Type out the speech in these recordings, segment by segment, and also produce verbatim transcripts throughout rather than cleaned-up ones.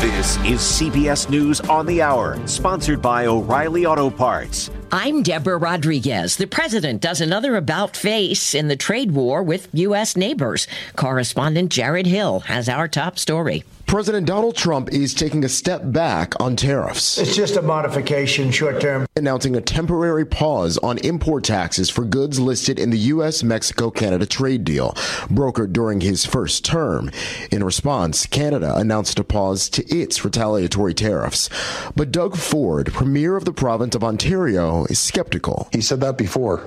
This is C B S News on the Hour, sponsored by O'Reilly Auto Parts. I'm Deborah Rodriguez. The president does another about-face in the trade war with U S neighbors. Correspondent Jared Hill has our top story. President Donald Trump is taking a step back on tariffs. It's just a modification, short term. Announcing a temporary pause on import taxes for goods listed in the U S Mexico Canada trade deal, brokered during his first term. In response, Canada announced a pause to its retaliatory tariffs. But Doug Ford, premier of the province of Ontario, is skeptical. He said that before,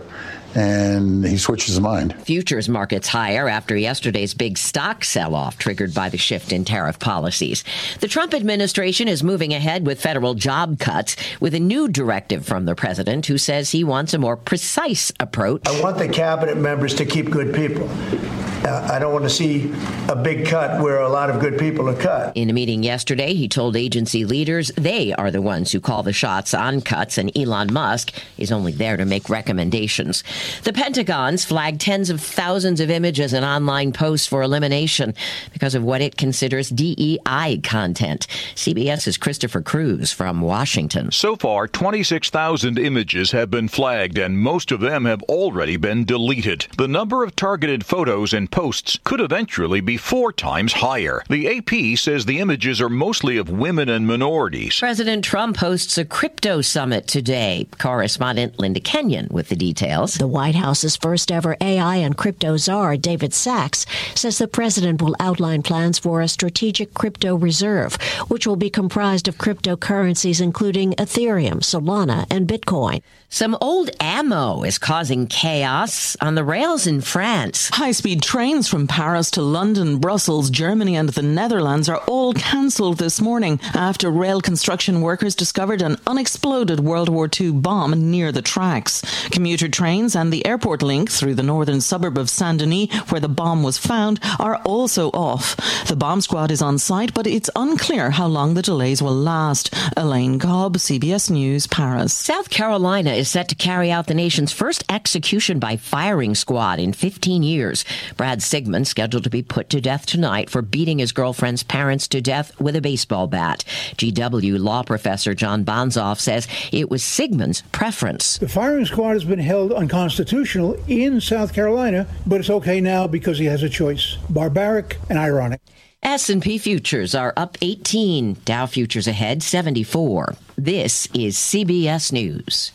and he switched his mind. Futures markets higher after yesterday's big stock sell-off triggered by the shift in tariff policies. The Trump administration is moving ahead with federal job cuts with a new directive from the president who says he wants a more precise approach. I want the cabinet members to keep good people. Uh, I don't want to see a big cut where a lot of good people are cut. In a meeting yesterday, he told agency leaders they are the ones who call the shots on cuts, and Elon Musk is only there to make recommendations. The Pentagon's flagged tens of thousands of images and online posts for elimination because of what it considers D E I content. CBS's Christopher Cruz from Washington. So far, twenty-six thousand images have been flagged, and most of them have already been deleted. The number of targeted photos and posts could eventually be four times higher. The A P says the images are mostly of women and minorities. President Trump hosts a crypto summit today. Correspondent Linda Kenyon with the details. The White House's first ever A I and crypto czar, David Sachs, says the president will outline plans for a strategic crypto reserve, which will be comprised of cryptocurrencies including Ethereum, Solana, and Bitcoin. Some old ammo is causing chaos on the rails in France. High-speed trains from Paris to London, Brussels, Germany and the Netherlands are all cancelled this morning after rail construction workers discovered an unexploded World War Two bomb near the tracks. Commuter trains and the airport link through the northern suburb of Saint-Denis, where the bomb was found, are also off. The bomb squad is on site, but it's unclear how long the delays will last. Elaine Cobb, C B S News, Paris. South Carolina is set to carry out the nation's first execution by firing squad in fifteen years. Brad Sigmund scheduled to be put to death tonight for beating his girlfriend's parents to death with a baseball bat. G W law professor John Bonzoff says it was Sigmund's preference. The firing squad has been held unconstitutional in South Carolina, but it's okay now because he has a choice. Barbaric and ironic. S and P futures are up eighteen. Dow futures ahead seventy-four. This is C B S News.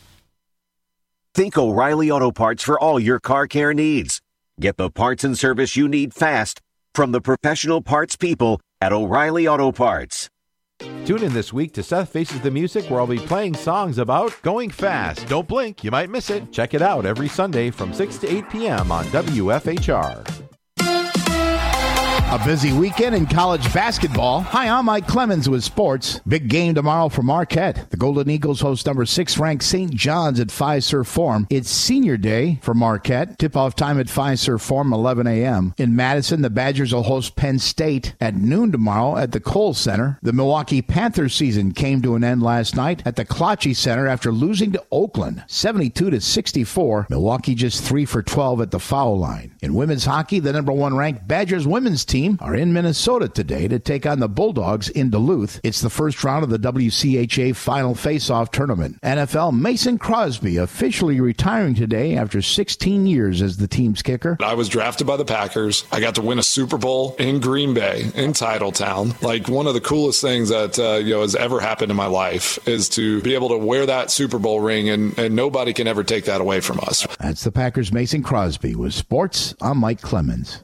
Think O'Reilly Auto Parts for all your car care needs. Get the parts and service you need fast from the professional parts people at O'Reilly Auto Parts. Tune in this week to Seth Faces the Music, where I'll be playing songs about going fast. Don't blink, you might miss it. Check it out every Sunday from six to eight p.m. on W F H R. A busy weekend in college basketball. Hi, I'm Mike Clemens with sports. Big game tomorrow for Marquette. The Golden Eagles host number six ranked Saint John's at Fiserv Forum. It's senior day for Marquette. Tip-off time at Fiserv Forum, eleven a.m. In Madison, the Badgers will host Penn State at noon tomorrow at the Kohl Center. The Milwaukee Panthers season came to an end last night at the Klotchie Center after losing to Oakland, seventy-two to sixty-four. Milwaukee just three for twelve at the foul line. In women's hockey, the number one ranked Badgers women's team are in Minnesota today to take on the Bulldogs in Duluth. It's the first round of the W C H A Final Face-Off Tournament. N F L Mason Crosby officially retiring today after sixteen years as the team's kicker. I was drafted by the Packers. I got to win a Super Bowl in Green Bay, in Titletown. Like, one of the coolest things that uh, you know has ever happened in my life is to be able to wear that Super Bowl ring, and, and nobody can ever take that away from us. That's the Packers' Mason Crosby. With sports, I'm Mike Clemens.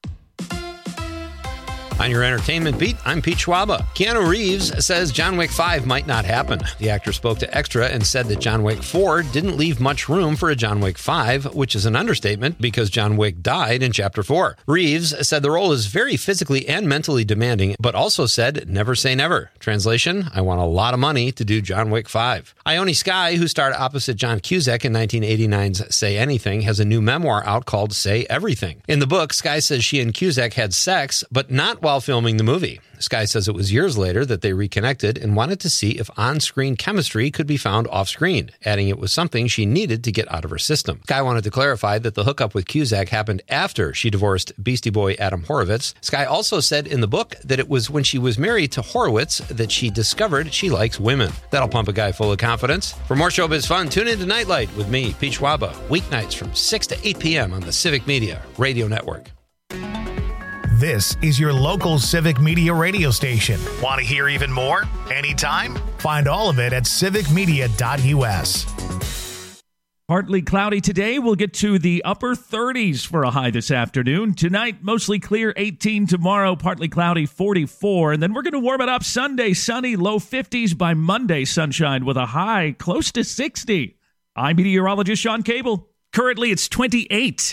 On your entertainment beat, I'm Pete Schwaba. Keanu Reeves says John Wick five might not happen. The actor spoke to Extra and said that John Wick four didn't leave much room for a John Wick five, which is an understatement because John Wick died in Chapter four. Reeves said the role is very physically and mentally demanding, but also said never say never. Translation, I want a lot of money to do John Wick five. Ione Skye, who starred opposite John Cusack in nineteen eighty-nine's Say Anything, has a new memoir out called Say Everything. In the book, Skye says she and Cusack had sex, but not while while filming the movie. Sky says it was years later that they reconnected and wanted to see if on-screen chemistry could be found off-screen, adding it was something she needed to get out of her system. Sky wanted to clarify that the hookup with Cusack happened after she divorced Beastie Boy Adam Horowitz. Sky also said in the book that it was when she was married to Horowitz that she discovered she likes women. That'll pump a guy full of confidence. For more showbiz fun, tune in to Nightlight with me, Pete Schwaba, weeknights from six to eight p.m. on the Civic Media Radio Network. This is your local Civic Media radio station. Want to hear even more? Anytime? Find all of it at civic media dot u s. Partly cloudy today. We'll get to the upper thirties for a high this afternoon. Tonight, mostly clear, eighteen. Tomorrow, partly cloudy, forty-four. And then we're going to warm it up Sunday, sunny, low fifties. By Monday, sunshine with a high close to sixty. I'm meteorologist Sean Cable. Currently, it's twenty-eight.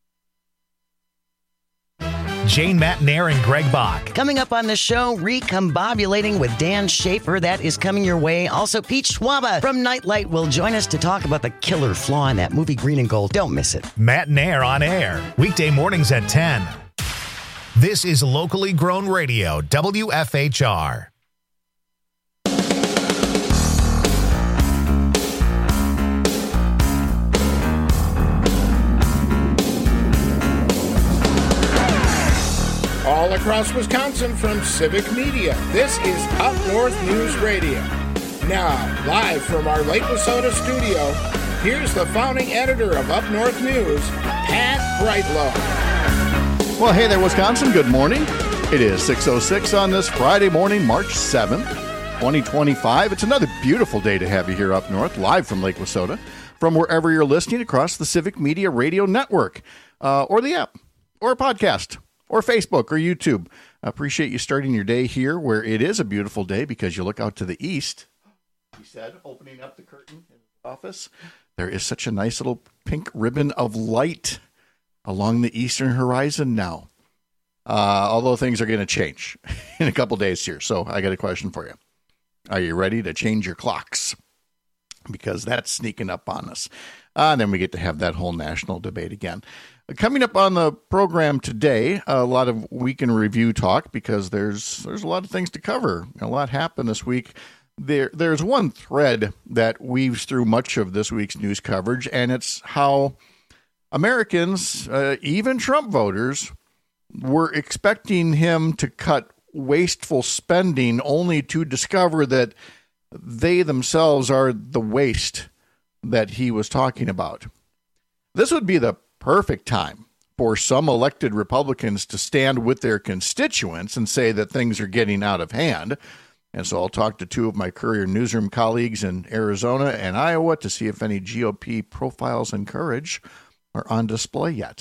Jane Matnair and Greg Bach. Coming up on the show, Recombobulating with Dan Schaefer. That is coming your way. Also, Pete Schwaba from Nightlight will join us to talk about the killer flaw in that movie Green and Gold. Don't miss it. Matnair on air. Weekday mornings at ten. This is locally grown radio, W F H R. All across Wisconsin from Civic Media, this is Up North News Radio. Now, live from our Lake Wissota studio, here's the founding editor of Up North News, Pat Brightlow. Well, hey there, Wisconsin. Good morning. It is six oh six on this Friday morning, March seventh, twenty twenty-five. It's another beautiful day to have you here up north, live from Lake Wissota, from wherever you're listening across the Civic Media Radio Network, uh, or the app, or a podcast, or Facebook, or YouTube. I appreciate you starting your day here where it is a beautiful day because you look out to the east. He said, opening up the curtain in the office, there is such a nice little pink ribbon of light along the eastern horizon now. Uh, although things are going to change in a couple days here. So I got a question for you. Are you ready to change your clocks? Because that's sneaking up on us. Uh, and then we get to have that whole national debate again. Coming up on the program today, a lot of week in review talk because there's there's a lot of things to cover. A lot happened this week. There There's one thread that weaves through much of this week's news coverage, and it's how Americans, uh, even Trump voters, were expecting him to cut wasteful spending only to discover that they themselves are the waste that he was talking about. This would be the perfect time for some elected Republicans to stand with their constituents and say that things are getting out of hand. And so I'll talk to two of my Courier Newsroom colleagues in Arizona and Iowa to see if any G O P profiles and courage are on display yet.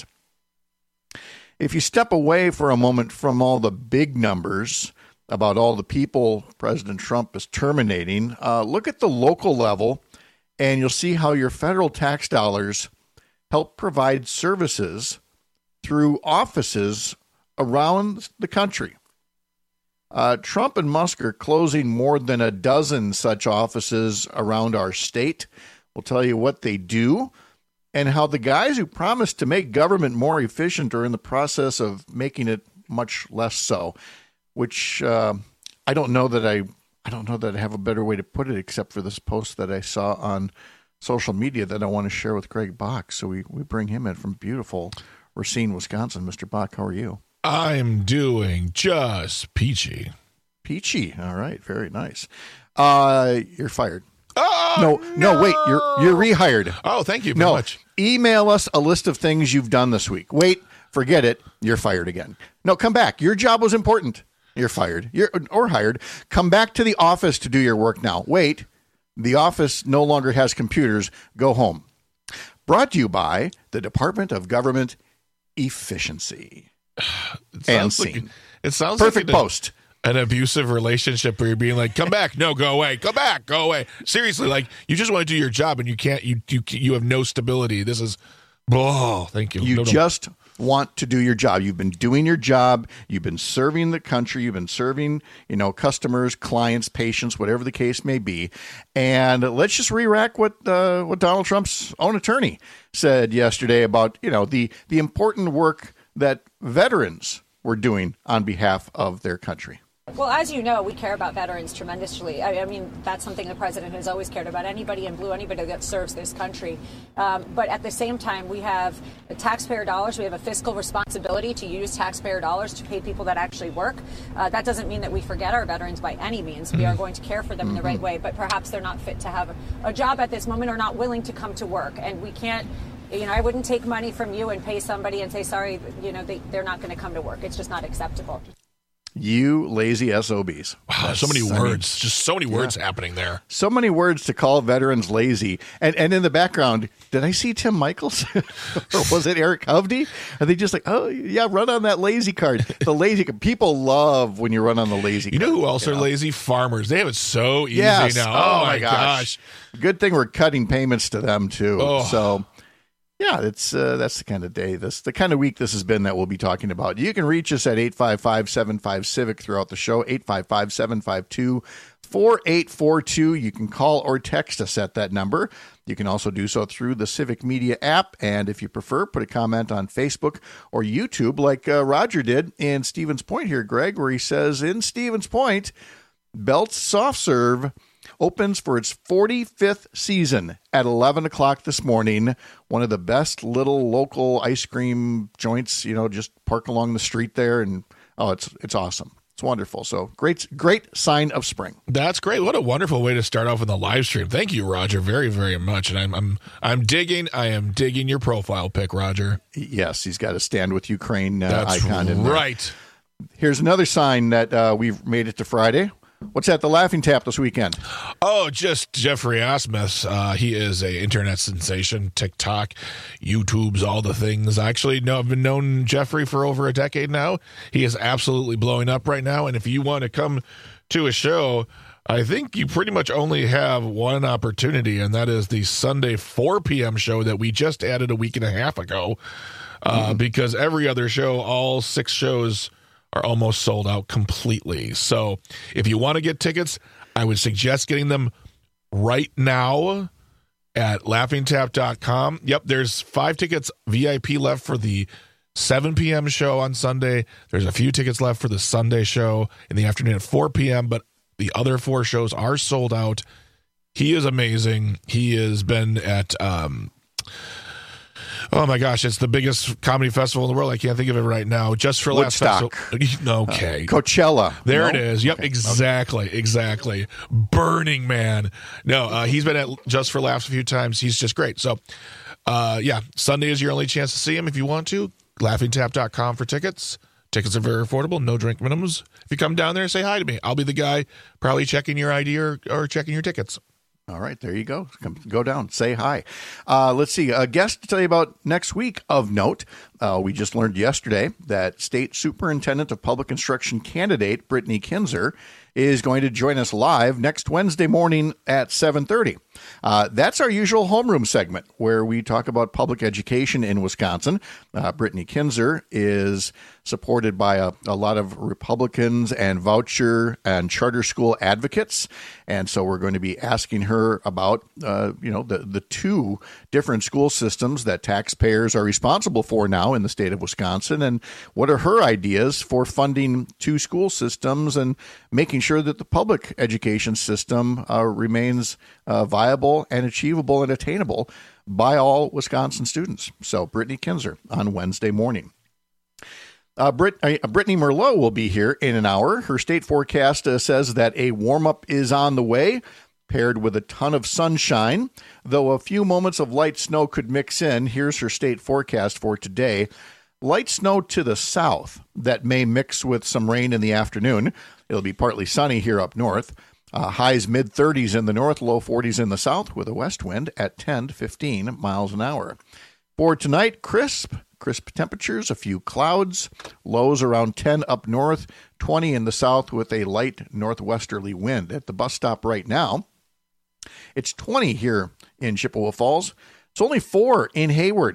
If you step away for a moment from all the big numbers about all the people President Trump is terminating, uh, look at the local level and you'll see how your federal tax dollars help provide services through offices around the country. Uh, Trump and Musk are closing more than a dozen such offices around our state. We'll tell you what they do and how the guys who promised to make government more efficient are in the process of making it much less so, which uh, I don't know that I, I don't know that I have a better way to put it except for this post that I saw on social media that I want to share with Greg Bach. So we, we bring him in from beautiful Racine, Wisconsin. Mister Bach, how are you? I'm doing just peachy. Peachy. All right. Very nice. Uh, you're fired. Oh, no, no, no, wait. You're you're rehired. Oh, thank you very no, much. Email us a list of things you've done this week. Wait, forget it. You're fired again. No, come back. Your job was important. You're fired. You're or hired. Come back to the office to do your work now. Wait. The office no longer has computers. Go home. Brought to you by the Department of Government Efficiency. It and sounds like, scene. It sounds Perfect like an, post. An abusive relationship where you're being like, come back. No, go away. Come back. Go away. Seriously, like you just want to do your job and you can't, you you you have no stability. This is, oh, thank you. You no, no. just want to do your job. You've been doing your job. You've been serving the country. You've been serving, you know, customers, clients, patients, whatever the case may be. And let's just re-rack what uh, what Donald Trump's own attorney said yesterday about, you know, the the important work that veterans were doing on behalf of their country. Well, as you know, we care about veterans tremendously. I, I mean, that's something the president has always cared about. Anybody in blue, anybody that serves this country. Um, but at the same time, we have taxpayer dollars. We have a fiscal responsibility to use taxpayer dollars to pay people that actually work. Uh, that doesn't mean that we forget our veterans by any means. We are going to care for them mm-hmm. in the right way, but perhaps they're not fit to have a, a job at this moment or not willing to come to work. And we can't, you know, I wouldn't take money from you and pay somebody and say, sorry, you know, they, they're not going to come to work. It's just not acceptable. You lazy S O Bs. Wow, That's, so many words. I mean, just so many words yeah. happening there. So many words to call veterans lazy. And and in the background, did I see Tim Michaels? Or was it Eric Hovde? Are they just like, oh, yeah, run on that lazy card. The lazy card. People love when you run on the lazy you card. You know who else you are know? lazy? Farmers. They have it so easy yes. now. Oh, Oh, my my gosh. gosh. Good thing we're cutting payments to them, too. Oh. So... Yeah, it's uh, that's the kind of day, this the kind of week this has been that we'll be talking about. You can reach us at eight five five, seven five, CIVIC throughout the show, eight five five, seven five two, four eight four two. You can call or text us at that number. You can also do so through the Civic Media app, and if you prefer, put a comment on Facebook or YouTube like uh, Roger did in Stevens Point here, Greg, where he says, in Stevens Point, Belts Soft Serve opens for its forty-fifth season at eleven o'clock this morning. One of the best little local ice cream joints, you know, just park along the street there. And, oh, it's it's awesome. It's wonderful. So great, great sign of spring. That's great. What a wonderful way to start off with the live stream. Thank you, Roger, very, very much. And I'm I'm I'm digging, I am digging your profile pic, Roger. Yes, he's got a Stand With Ukraine uh, That's icon in there. Right. Here's another sign that uh, we've made it to Friday. What's at the Laughing Tap this weekend? Oh, just Jeffrey Asmus. Uh, he is a internet sensation, TikTok, YouTube's, all the things. I actually know I've been known Jeffrey for over a decade now. He is absolutely blowing up right now. And if you want to come to a show, I think you pretty much only have one opportunity, and that is the Sunday four p.m. show that we just added a week and a half ago. Uh, mm-hmm. Because every other show, all six shows are almost sold out completely. So if you want to get tickets, I would suggest getting them right now at laughing tap dot com. Yep, there's five tickets V I P left for the seven p.m. show on Sunday. There's a few tickets left for the Sunday show in the afternoon at four p.m., but the other four shows are sold out. He is amazing. He has been at... Um, Oh, my gosh, it's the biggest comedy festival in the world. I can't think of it right now. Just for Woodstock. Last festival. Okay. Uh, Coachella. There no? it is. Yep, okay. exactly, exactly. Burning Man. No, uh, he's been at Just for Laughs a few times. He's just great. So, uh, yeah, Sunday is your only chance to see him if you want to. laughing tap dot com for tickets. Tickets are very affordable, no drink minimums. If you come down there, say hi to me. I'll be the guy probably checking your I D or, or checking your tickets. All right, there you go. Come, go down, say hi. Uh, let's see. A guest to tell you about next week of note. Uh, we just learned yesterday that State Superintendent of Public Instruction candidate Brittany Kinzer is going to join us live next Wednesday morning at seven thirty. Uh, that's our usual homeroom segment where we talk about public education in Wisconsin. Uh, Brittany Kinzer is supported by a, a lot of Republicans and voucher and charter school advocates. And so we're going to be asking her about, uh, you know, the, the two different school systems that taxpayers are responsible for now in the state of Wisconsin. And what are her ideas for funding two school systems and making sure that the public education system uh, remains uh, viable and achievable and attainable by all Wisconsin students. So Brittany Kinzer on Wednesday morning. Uh, Brit, uh, Brittany Merlot will be here in an hour. Her state forecast uh, says that a warm-up is on the way, paired with a ton of sunshine, though a few moments of light snow could mix in. Here's her state forecast for today. Light snow to the south that may mix with some rain in the afternoon. It'll be partly sunny here up north. Uh, highs mid-thirties in the north, low forties in the south, with a west wind at ten to fifteen miles an hour. For tonight, crisp. Crisp temperatures, a few clouds, lows around ten up north, twenty in the south with a light northwesterly wind. At the bus stop right now, it's twenty here in Chippewa Falls. It's only four in Hayward.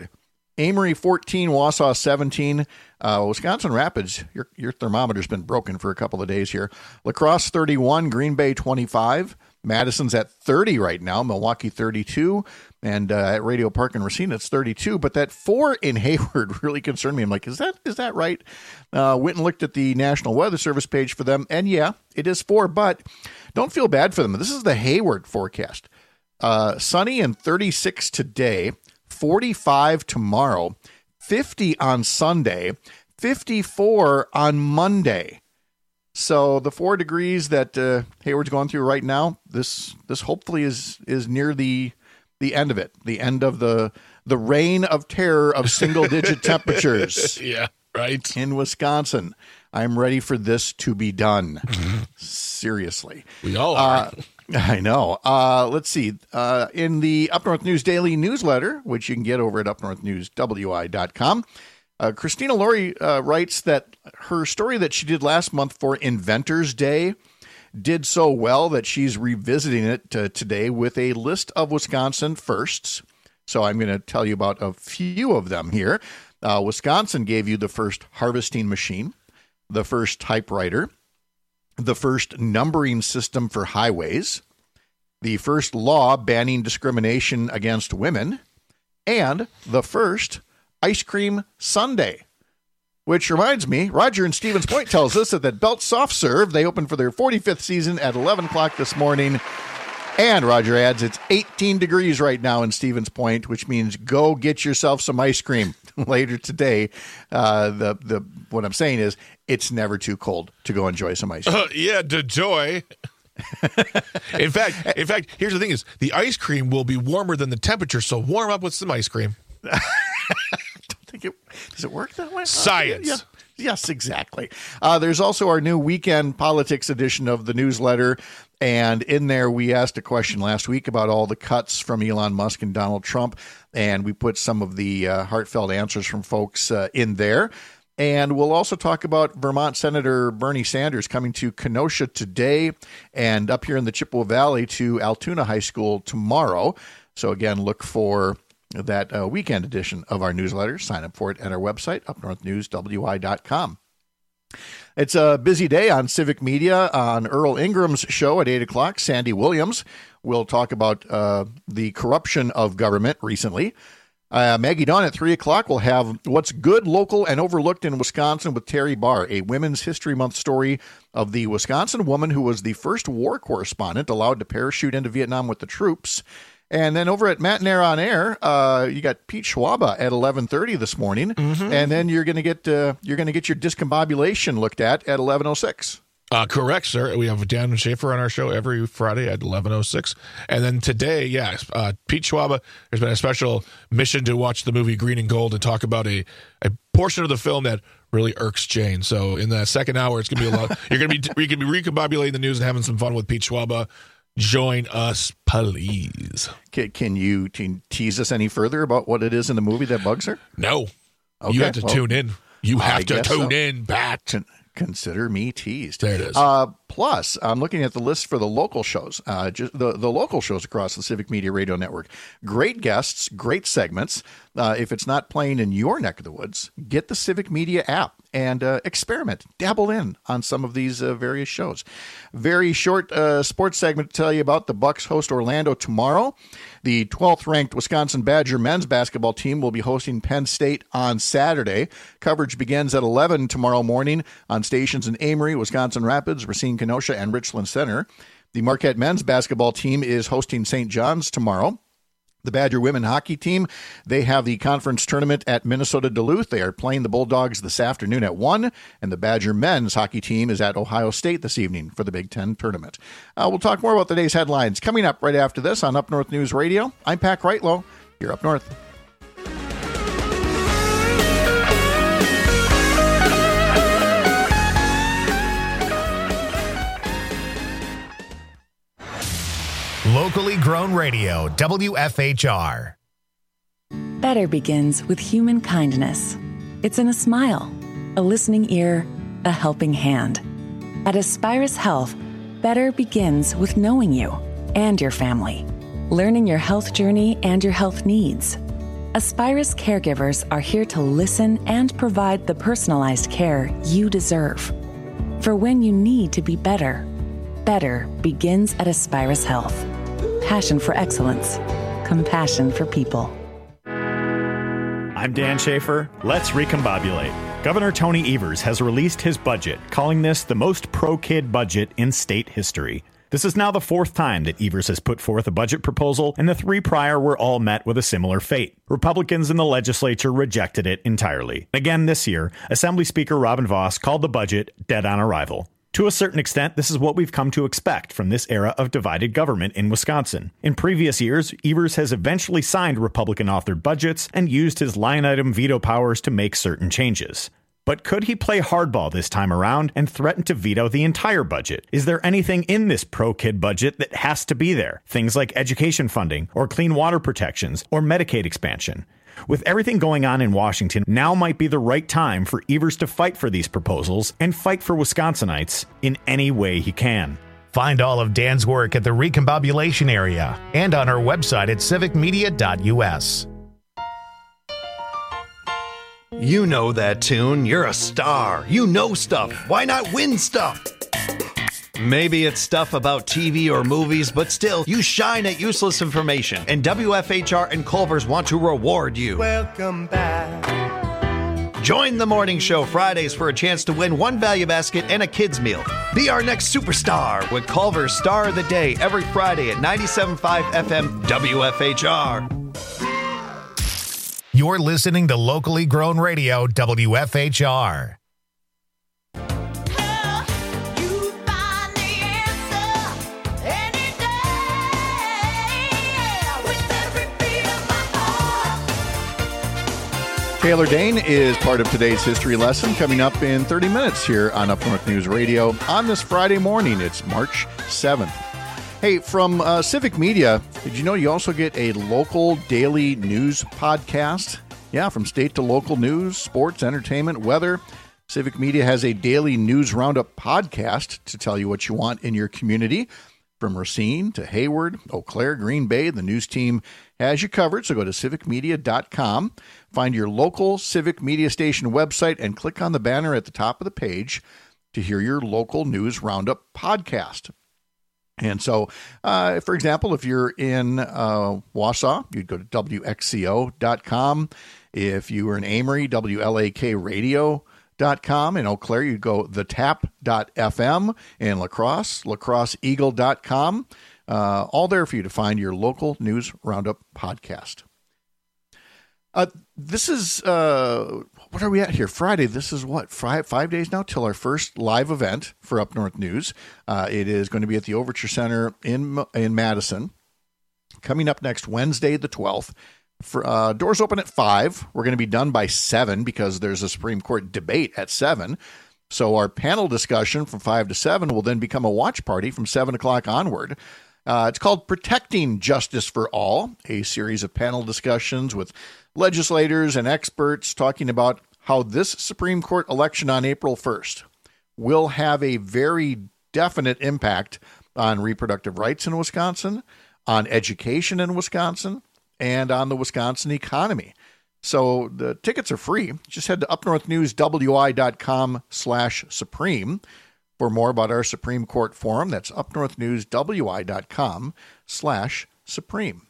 Amory fourteen, Wausau seventeen, uh, Wisconsin Rapids, your, your thermometer's been broken for a couple of days here. La Crosse thirty-one, Green Bay twenty-five, Madison's at thirty right now, Milwaukee thirty-two, and uh, at Radio Park in Racine it's thirty-two, but that four in Hayward really concerned me. I'm like, is that is that right? Uh, went and looked at the National Weather Service page for them, and yeah, it is four, but don't feel bad for them. This is the Hayward forecast. Uh, sunny and thirty-six today, forty-five tomorrow, fifty on Sunday, fifty-four on Monday. So the four degrees that uh, Hayward's going through right now, this this hopefully is is near the the end of it, the end of the the reign of terror of single digit temperatures. Yeah, right. In Wisconsin, I'm ready for this to be done. Seriously, we all are. Uh, I know. Uh, let's see. Uh, in the Up North News Daily newsletter, which you can get over at up north news w i dot com, uh, Christina Laurie uh, writes that her story that she did last month for Inventors Day did so well that she's revisiting it uh, today with a list of Wisconsin firsts. So I'm going to tell you about a few of them here. Uh, Wisconsin gave you the first harvesting machine, the first typewriter, the first numbering system for highways, the first law banning discrimination against women, and the first ice cream sundae. Which reminds me, Roger in Stevens Point tells us that that Belt Soft Serve, they opened for their forty-fifth season at eleven o'clock this morning. And Roger adds, it's eighteen degrees right now in Stevens Point, which means go get yourself some ice cream later today. Uh, the the what I'm saying is, it's never too cold to go enjoy some ice cream. Uh, yeah, the joy. in fact, in fact, here's the thing: is the ice cream will be warmer than the temperature, so warm up with some ice cream. Think it, does it work that way? Science. Uh, yeah. Yes, exactly. Uh, there's also our new weekend politics edition of the newsletter. And in there, we asked a question last week about all the cuts from Elon Musk and Donald Trump. And we put some of the uh, heartfelt answers from folks uh, in there. And we'll also talk about Vermont Senator Bernie Sanders coming to Kenosha today and up here in the Chippewa Valley to Altoona High School tomorrow. So again, look for that uh, weekend edition of our newsletter. Sign up for it at our website, up north news w i dot com. It's a busy day on Civic Media. On Earl Ingram's show at eight o'clock, Sandy Williams will talk about uh, the corruption of government recently. Uh, Maggie Dawn at three o'clock will have What's Good, Local, and Overlooked in Wisconsin with Terry Barr, a Women's History Month story of the Wisconsin woman who was the first war correspondent allowed to parachute into Vietnam with the troops. And then over at Matt and Air on Air, uh, you got Pete Schwaba at eleven thirty this morning, mm-hmm. and then you're going to get uh, you're going to get your discombobulation looked at at eleven oh six. Uh, correct, sir. We have Dan Schaefer on our show every Friday at eleven oh six. And then today, yes, uh, Pete Schwaba, there's been a special mission to watch the movie Green and Gold and talk about a, a portion of the film that really irks Jane. So in the second hour, it's going to be a lot. You're going to be you're going to be recombobulating the news and having some fun with Pete Schwaba. Join us, please. Can, can you can tease us any further about what it is in the movie that bugs her? No. Okay, you have to well, tune in. You have I to tune so. in, Pat. Con- consider me teased. There it is. Uh, plus, I'm looking at the list for the local shows, uh, just the, the local shows across the Civic Media Radio Network. Great guests, great segments. Uh, if it's not playing in your neck of the woods, get the Civic Media app and uh, experiment, dabble in on some of these uh, various shows. Very short uh, sports segment to tell you about. The Bucks host Orlando tomorrow. The twelfth ranked Wisconsin Badger men's basketball team will be hosting Penn State on Saturday. Coverage begins at eleven tomorrow morning on stations in Amory, Wisconsin Rapids, Racine, Kenosha, and Richland Center. The Marquette men's basketball team is hosting Saint John's tomorrow. The Badger women hockey team, they have the conference tournament at Minnesota Duluth. They are playing the Bulldogs this afternoon at one, and the Badger men's hockey team is at Ohio State this evening for the Big Ten tournament. Uh, we'll talk more about today's headlines coming up right after this on Up North News Radio. I'm Pat Kreitlow. You're Up North. Locally grown radio, W F H R. Better begins with human kindness. It's in a smile, a listening ear, a helping hand. At Aspirus Health, better begins with knowing you and your family, learning your health journey and your health needs. Aspirus caregivers are here to listen and provide the personalized care you deserve. For when you need to be better, better begins at Aspirus Health. Passion for excellence. Compassion for people. I'm Dan Schaefer. Let's recombobulate. Governor Tony Evers has released his budget, calling this the most pro-kid budget in state history. This is now the fourth time that Evers has put forth a budget proposal, and the three prior were all met with a similar fate. Republicans in the legislature rejected it entirely. Again this year, Assembly Speaker Robin Vos called the budget dead on arrival. To a certain extent, this is what we've come to expect from this era of divided government in Wisconsin. In previous years, Evers has eventually signed Republican-authored budgets and used his line-item veto powers to make certain changes. But could he play hardball this time around and threaten to veto the entire budget? Is there anything in this pro-kid budget that has to be there? Things like education funding, or clean water protections, or Medicaid expansion. With everything going on in Washington, now might be the right time for Evers to fight for these proposals and fight for Wisconsinites in any way he can. Find all of Dan's work at the Recombobulation area and on our website at civic media dot u s. You know that tune. You're a star. You know stuff. Why not win stuff? Maybe it's stuff about T V or movies, but still, you shine at useless information. And W F H R and Culver's want to reward you. Welcome back. Join the morning show Fridays for a chance to win one value basket and a kid's meal. Be our next superstar with Culver's Star of the Day every Friday at ninety-seven point five F M W F H R. You're listening to locally grown radio W F H R. Taylor Dane is part of today's history lesson coming up in thirty minutes here on Up North News Radio on this Friday morning. It's March seventh. Hey, from uh, Civic Media, did you know you also get a local daily news podcast? Yeah, from state to local news, sports, entertainment, weather. Civic Media has a daily news roundup podcast to tell you what you want in your community. From Racine to Hayward, Eau Claire, Green Bay, the news team has you covered. So go to civic media dot com, find your local Civic Media station website, and click on the banner at the top of the page to hear your local news roundup podcast. And so, uh, for example, if you're in uh, Wausau, you'd go to W X C O dot com. If you were in Amory, W L A K radio dot com. In Eau Claire, you'd go the tap dot f m. In La Crosse, la crosse eagle dot com. Uh, all there for you to find your local news roundup podcast. Uh, this is, uh, what are we at here? Friday. This is what, five, five days now till our first live event for Up North News. Uh, it is going to be at the Overture Center in in Madison. Coming up next Wednesday, the twelfth. For, uh, doors open at five. We're going to be done by seven because there's a Supreme Court debate at seven. So our panel discussion from five to seven will then become a watch party from seven o'clock onward. Uh, it's called Protecting Justice for All, a series of panel discussions with legislators and experts talking about how this Supreme Court election on April first will have a very definite impact on reproductive rights in Wisconsin, on education in Wisconsin, and on the Wisconsin economy. So the tickets are free. Just head to upnorthnewswi.com slash Supreme for more about our Supreme Court Forum. That's upnorthnewswi.com slash Supreme.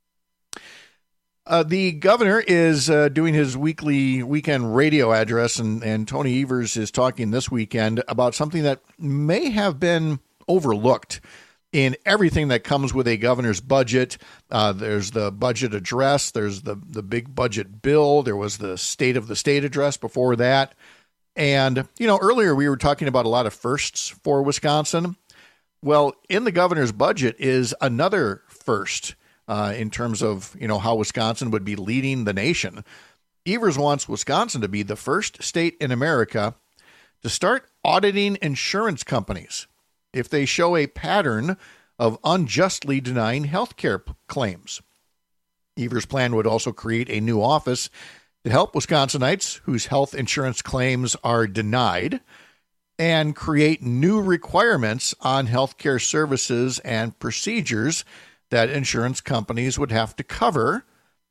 Uh, the governor is uh, doing his weekly weekend radio address, and, and Tony Evers is talking this weekend about something that may have been overlooked in everything that comes with a governor's budget. Uh, there's the budget address. There's the, the big budget bill. There was the State of the State address before that. And, you know, earlier we were talking about a lot of firsts for Wisconsin. Well, in the governor's budget is another first uh, in terms of, you know, how Wisconsin would be leading the nation. Evers wants Wisconsin to be the first state in America to start auditing insurance companies if they show a pattern of unjustly denying health care p- claims. Evers' plan would also create a new office to help Wisconsinites whose health insurance claims are denied and create new requirements on health care services and procedures that insurance companies would have to cover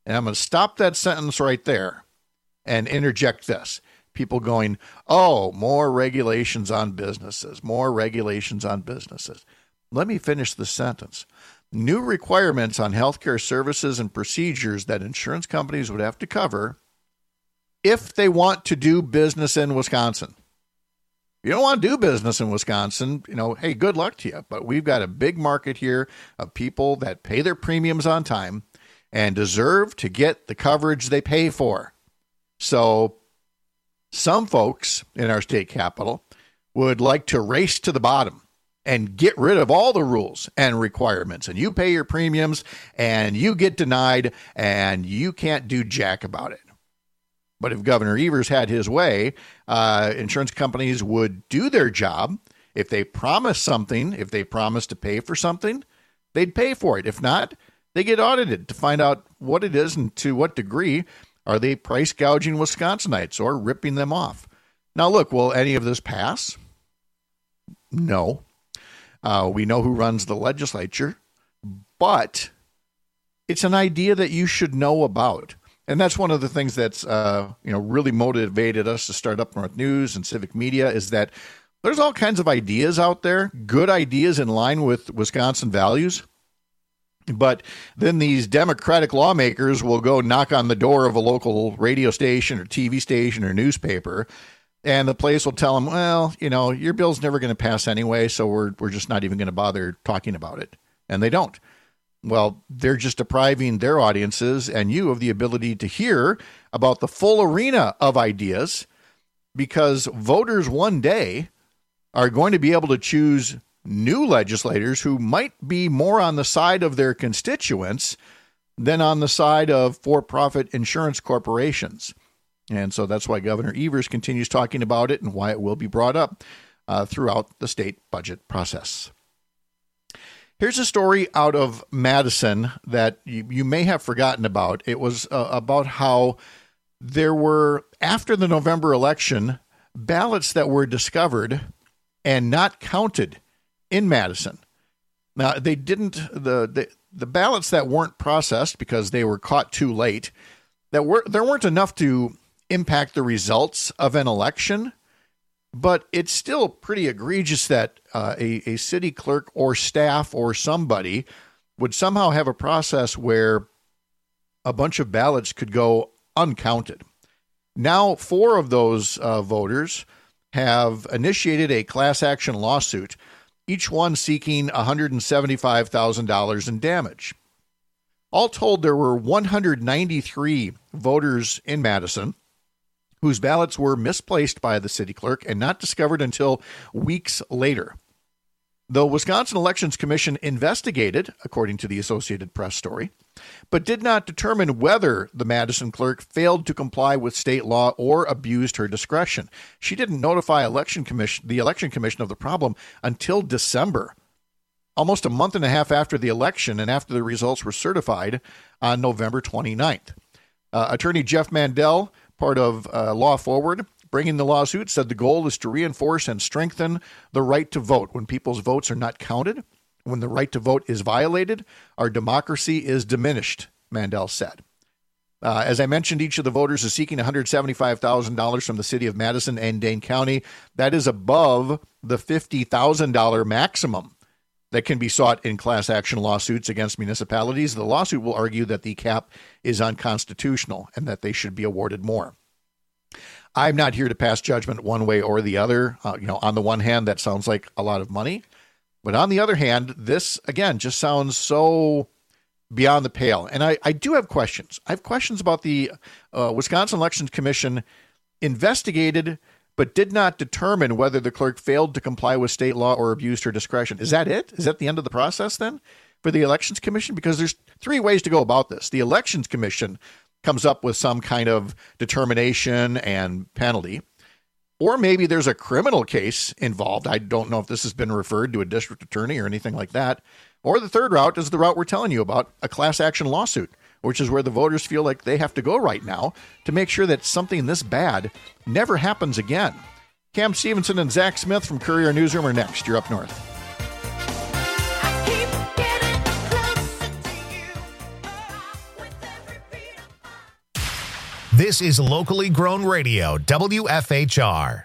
And I'm going to stop that sentence right there and interject this. People going, oh, more regulations on businesses, more regulations on businesses. Let me finish the sentence. New requirements on healthcare services and procedures that insurance companies would have to cover if they want to do business in Wisconsin. If you don't want to do business in Wisconsin, you know, hey, good luck to you. But we've got a big market here of people that pay their premiums on time and deserve to get the coverage they pay for. So some folks in our state capital would like to race to the bottom and get rid of all the rules and requirements. And you pay your premiums and you get denied and you can't do jack about it. But if Governor Evers had his way, uh, insurance companies would do their job. If they promise something, if they promise to pay for something, they'd pay for it. If not, they get audited to find out what it is and to what degree are they price gouging Wisconsinites or ripping them off. Now, look, will any of this pass? No. Uh, we know who runs the legislature, but it's an idea that you should know about. And that's one of the things that's, uh, you know, really motivated us to start Up North News and Civic Media is that there's all kinds of ideas out there, good ideas in line with Wisconsin values. But then these Democratic lawmakers will go knock on the door of a local radio station or T V station or newspaper, and the place will tell them, well, you know, your bill's never going to pass anyway, so we're we're just not even going to bother talking about it. And they don't. Well, they're just depriving their audiences and you of the ability to hear about the full arena of ideas, because voters one day are going to be able to choose new legislators who might be more on the side of their constituents than on the side of for-profit insurance corporations. And so that's why Governor Evers continues talking about it and why it will be brought up uh, throughout the state budget process. Here's a story out of Madison that you, you may have forgotten about. It was uh, about how there were, after the November election, ballots that were discovered and not counted in Madison. Now, they didn't, the, the, the ballots that weren't processed because they were caught too late, that were there weren't enough to impact the results of an election. But it's still pretty egregious that uh, a, a city clerk or staff or somebody would somehow have a process where a bunch of ballots could go uncounted. Now, four of those uh, voters have initiated a class action lawsuit, each one seeking one hundred seventy-five thousand dollars in damage. All told, there were one hundred ninety-three voters in Madison whose ballots were misplaced by the city clerk and not discovered until weeks later. The Wisconsin Elections Commission investigated, according to the Associated Press story, but did not determine whether the Madison clerk failed to comply with state law or abused her discretion. She didn't notify election commission, the Election Commission of the problem until December, almost a month and a half after the election and after the results were certified on November twenty-ninth. Uh, Attorney Jeff Mandel, part of uh, Law Forward, bringing the lawsuit, said the goal is to reinforce and strengthen the right to vote. When people's votes are not counted, when the right to vote is violated, our democracy is diminished, Mandel said. Uh, as I mentioned, each of the voters is seeking one hundred seventy-five thousand dollars from the city of Madison and Dane County. That is above the fifty thousand dollars maximum that can be sought in class action lawsuits against municipalities. The lawsuit will argue that the cap is unconstitutional and that they should be awarded more. I'm not here to pass judgment one way or the other. Uh, you know, on the one hand, that sounds like a lot of money. But on the other hand, this, again, just sounds so beyond the pale. And I, I do have questions. I have questions about the uh, Wisconsin Elections Commission investigated but did not determine whether the clerk failed to comply with state law or abused her discretion. Is that it? Is that the end of the process then for the Elections Commission? Because there's three ways to go about this. The Elections Commission comes up with some kind of determination and penalty. Or maybe there's a criminal case involved. I don't know if this has been referred to a district attorney or anything like that. Or the third route is the route we're telling you about, a class action lawsuit, which is where the voters feel like they have to go right now to make sure that something this bad never happens again. Cam Stevenson and Zach Smith from Courier Newsroom are next. You're Up North. This is locally grown radio, W F H R.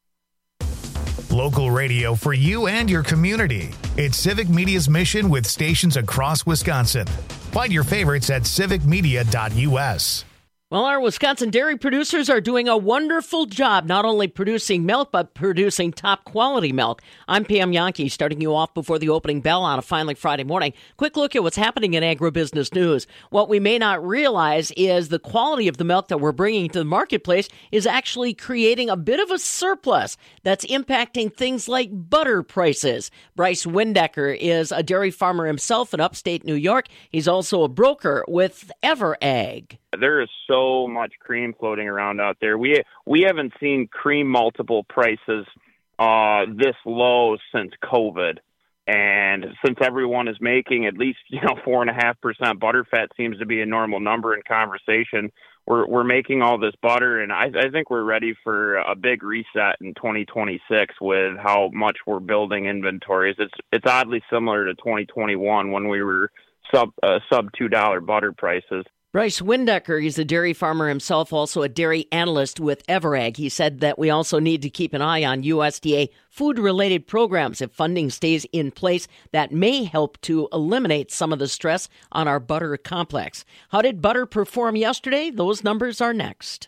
Local radio for you and your community. It's Civic Media's mission with stations across Wisconsin. Find your favorites at civic media dot U S. Well, our Wisconsin dairy producers are doing a wonderful job, not only producing milk, but producing top-quality milk. I'm Pam Yankee, starting you off before the opening bell on a Finally Friday morning. Quick look at what's happening in agribusiness news. What we may not realize is the quality of the milk that we're bringing to the marketplace is actually creating a bit of a surplus that's impacting things like butter prices. Bryce Windecker is a dairy farmer himself in upstate New York. He's also a broker with EverAg. There is so much cream floating around out there. We we haven't seen cream multiple prices uh, this low since COVID, and since everyone is making at least you know four and a half percent butterfat seems to be a normal number in conversation. We're we're making all this butter, and I, I think we're ready for a big reset in twenty twenty-six with how much we're building inventories. It's it's oddly similar to twenty twenty-one when we were sub uh, sub two dollar butter prices. Bryce Windecker, he's a dairy farmer himself, also a dairy analyst with EverAg. He said that we also need to keep an eye on U S D A food-related programs. If funding stays in place, that may help to eliminate some of the stress on our butter complex. How did butter perform yesterday? Those numbers are next.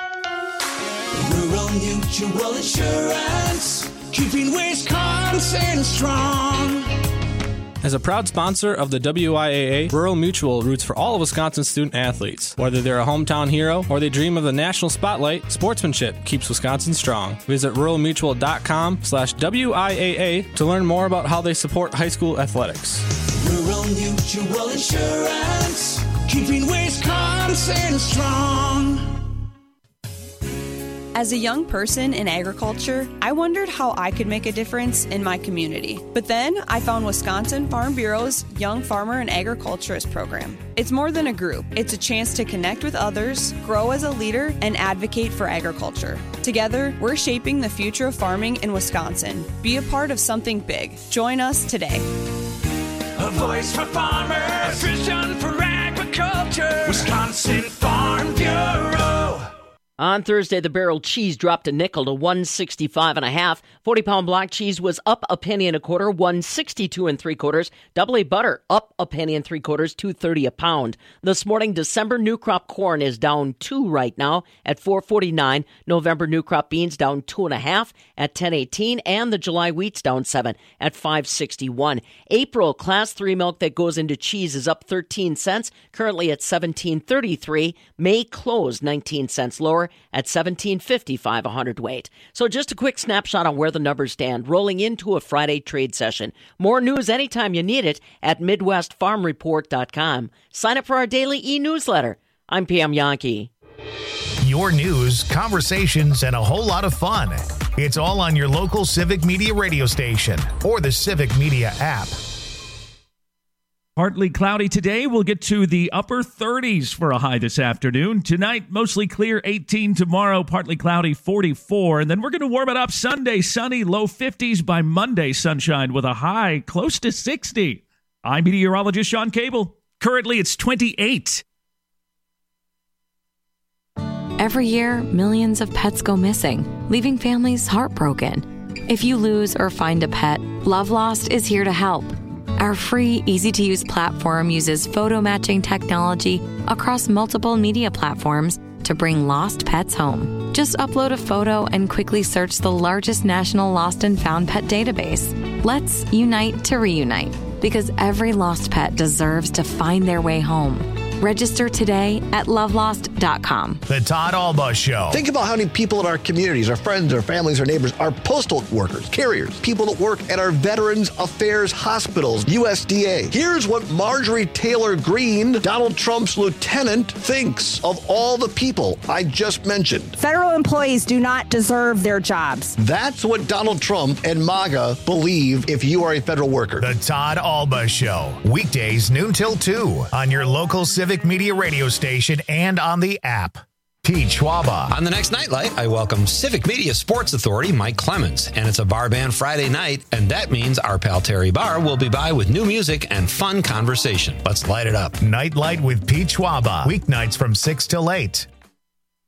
Rural Mutual Insurance, keeping Wisconsin strong. As a proud sponsor of the W I A A, Rural Mutual roots for all of Wisconsin's student athletes. Whether they're a hometown hero or they dream of the national spotlight, sportsmanship keeps Wisconsin strong. Visit rural mutual dot com slash W I A A to learn more about how they support high school athletics. Rural Mutual Insurance, keeping Wisconsin strong. As a young person in agriculture, I wondered how I could make a difference in my community. But then I found Wisconsin Farm Bureau's Young Farmer and Agriculturist program. It's more than a group. It's a chance to connect with others, grow as a leader, and advocate for agriculture. Together, we're shaping the future of farming in Wisconsin. Be a part of something big. Join us today. A voice for farmers, a vision for agriculture. Wisconsin Farm Bureau. On Thursday, the barrel cheese dropped a nickel to one sixty-five and a half. forty-pound block cheese was up a penny and a quarter, one sixty-two and three quarters. Double A butter up a penny and three quarters, two thirty a pound. This morning, December new crop corn is down two right now at four forty-nine. November new crop beans down two and a half at ten eighteen, and the July wheat's down seven at five sixty-one. April class three milk that goes into cheese is up thirteen cents, currently at seventeen thirty-three. May close nineteen cents lower at seventeen fifty-five a hundredweight. So just a quick snapshot on where the numbers stand, rolling into a Friday trade session. More news anytime you need it at midwest farm report dot com. Sign up for our daily e-newsletter. I'm Pam Yankee. Your news, conversations, and a whole lot of fun. It's all on your local Civic Media radio station or the Civic Media app. Partly cloudy today. We'll get to the upper thirties for a high this afternoon. Tonight, mostly clear, eighteen. Tomorrow, partly cloudy, forty-four. And then we're going to warm it up Sunday, sunny, low fifties. By Monday, sunshine with a high close to sixty. I'm meteorologist Sean Cable. Currently, it's twenty-eight. Every year, millions of pets go missing, leaving families heartbroken. If you lose or find a pet, Love Lost is here to help. Our free, easy-to-use platform uses photo matching technology across multiple media platforms to bring lost pets home. Just upload a photo and quickly search the largest national lost and found pet database. Let's unite to reunite, because every lost pet deserves to find their way home. Register today at love lost dot com. The Todd Alba Show. Think about how many people in our communities, our friends, our families, our neighbors, our postal workers, carriers, people that work at our Veterans Affairs hospitals, U S D A. Here's what Marjorie Taylor Greene, Donald Trump's lieutenant, thinks of all the people I just mentioned. Federal employees do not deserve their jobs. That's what Donald Trump and MAGA believe if you are a federal worker. The Todd Alba Show. Weekdays, noon till two on your local Civic Media radio station and on the app. Pete Schwaba. On the next Nightlight, I welcome Civic Media Sports Authority Mike Clemens. And it's a bar band Friday night, and that means our pal Terry Barr will be by with new music and fun conversation. Let's light it up. Nightlight with Pete Schwaba. Weeknights from six till eight.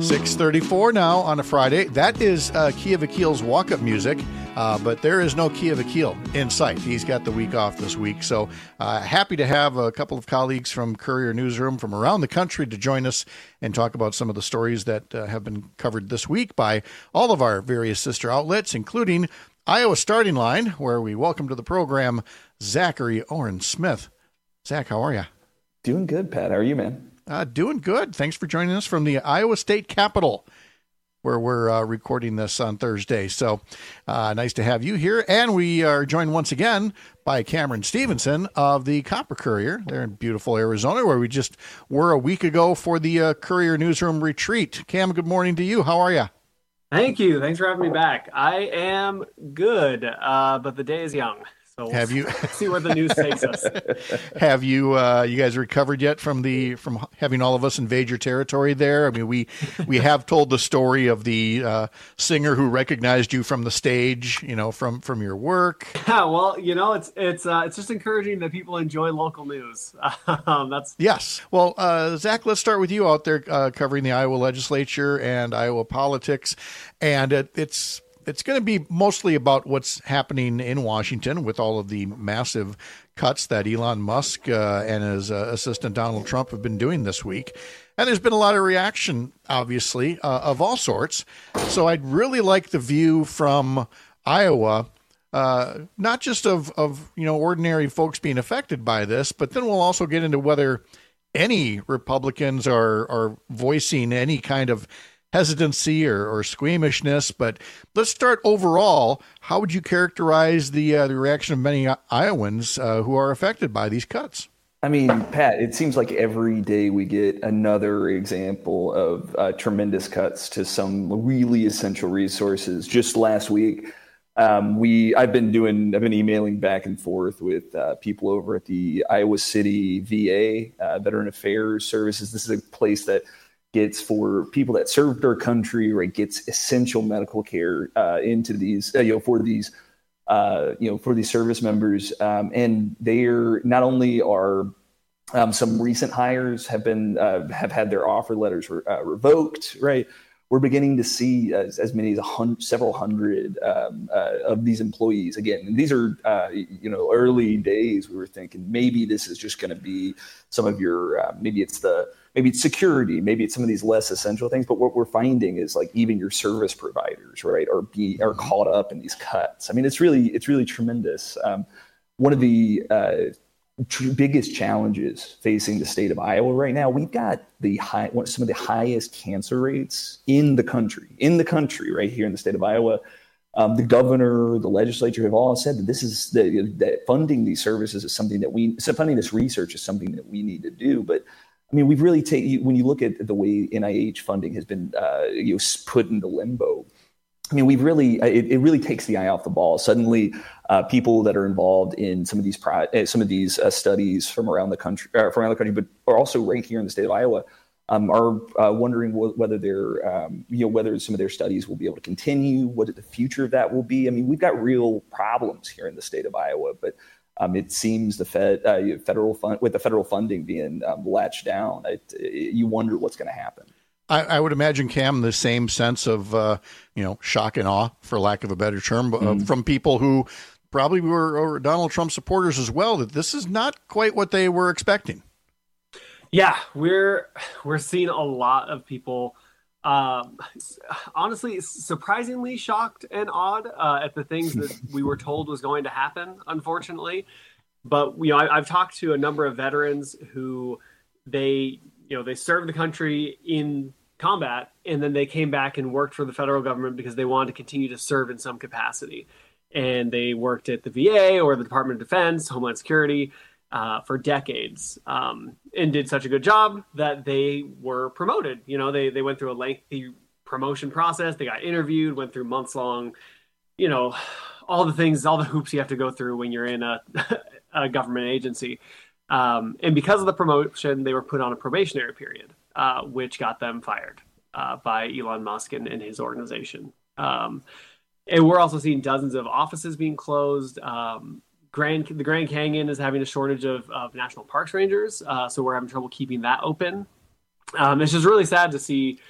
six thirty-four now on a Friday. That is uh, Kia Vakil's walk-up music, uh, but there is no Kia Vakil in sight. He's got the week off this week. So uh, happy to have a couple of colleagues from Courier Newsroom from around the country to join us and talk about some of the stories that uh, have been covered this week by all of our various sister outlets, including Iowa Starting Line, where we welcome to the program Zachary Oren Smith. Zach, how are you? Doing good, Pat. How are you, man? Uh, doing good. Thanks for joining us from the Iowa State Capitol, where we're uh, recording this on Thursday. So uh, nice to have you here. And we are joined once again by Cameron Stevenson of the Copper Courier. They're in beautiful Arizona, where we just were a week ago for the uh, Courier Newsroom retreat. Cam, good morning to you. How are you? Thank you. Thanks for having me back. I am good, uh, but the day is young. So we'll have you see where the news takes us. Have you uh, you guys recovered yet from the from having all of us invade your territory there? I mean, we we have told the story of the uh, singer who recognized you from the stage, you know, from from your work. Yeah, well, you know, it's it's uh, it's just encouraging that people enjoy local news. Um, that's yes. Well, uh, Zach, let's start with you out there uh, covering the Iowa legislature and Iowa politics, and it, it's. It's going to be mostly about what's happening in Washington with all of the massive cuts that Elon Musk uh, and his uh, assistant Donald Trump have been doing this week. And there's been a lot of reaction, obviously, uh, of all sorts. So I'd really like the view from Iowa, uh, not just of, of, you know, ordinary folks being affected by this, but then we'll also get into whether any Republicans are, are voicing any kind of hesitancy or, or squeamishness. But let's start overall. How would you characterize the uh, the reaction of many Iowans uh, who are affected by these cuts? I mean, Pat, it seems like every day we get another example of uh, tremendous cuts to some really essential resources. Just last week, um, we I've been doing I've been emailing back and forth with uh, people over at the Iowa City V A, uh, Veteran Affairs Services. This is a place that gets for people that served our country, right? Gets essential medical care uh, into these, uh, you know, for these, uh, you know, for these service members, um, and they're not only are um, some recent hires have been uh, have had their offer letters re- uh, revoked, right? We're beginning to see as, as many as a hundred, several hundred um, uh, of these employees. Again, and these are, uh, you know, early days. We were thinking maybe this is just going to be some of your, uh, maybe it's the, maybe it's security, maybe it's some of these less essential things. But what we're finding is like even your service providers, right, are be are caught up in these cuts. I mean, it's really it's really tremendous. Um, one of the uh, tr- biggest challenges facing the state of Iowa right now, we've got the high one, some of the highest cancer rates in the country, in the country, right here in the state of Iowa. Um, the governor, the legislature have all said that this is the, that funding these services is something that we, so funding this research is something that we need to do. But I mean, we've really taken, when you look at the way N I H funding has been uh, you know, put into limbo, I mean, we've really, it, it really takes the eye off the ball. Suddenly, uh, people that are involved in some of these pro, uh, some of these uh, studies from around the country, uh, from around the country, but are also right here in the state of Iowa, um, are uh, wondering w- whether they're, um, you know, whether some of their studies will be able to continue, what the future of that will be. I mean, we've got real problems here in the state of Iowa, but Um, it seems the Fed, uh, federal fund, with the federal funding being um, latched down, it, it, you wonder what's going to happen. I, I would imagine, Cam, the same sense of uh, you know shock and awe, for lack of a better term, uh, mm. from people who probably were Donald Trump supporters as well. That this is not quite what they were expecting. Yeah, we're we're seeing a lot of people. Um, honestly, surprisingly shocked and awed uh, at the things that we were told was going to happen, unfortunately. But, you know, I, I've talked to a number of veterans who they, you know, they served the country in combat and then they came back and worked for the federal government because they wanted to continue to serve in some capacity. And they worked at the V A or the Department of Defense, Homeland Security, Uh, for decades, um, and did such a good job that they were promoted. You know, they they went through a lengthy promotion process. They got interviewed, went through months long, you know, all the things, all the hoops you have to go through when you're in a, a government agency. Um, and because of the promotion, they were put on a probationary period, uh, which got them fired uh, by Elon Musk and, and his organization. Um, and we're also seeing dozens of offices being closed. Um, Grand, the Grand Canyon is having a shortage of, of national parks rangers, uh, so we're having trouble keeping that open. Um, it's just really sad to see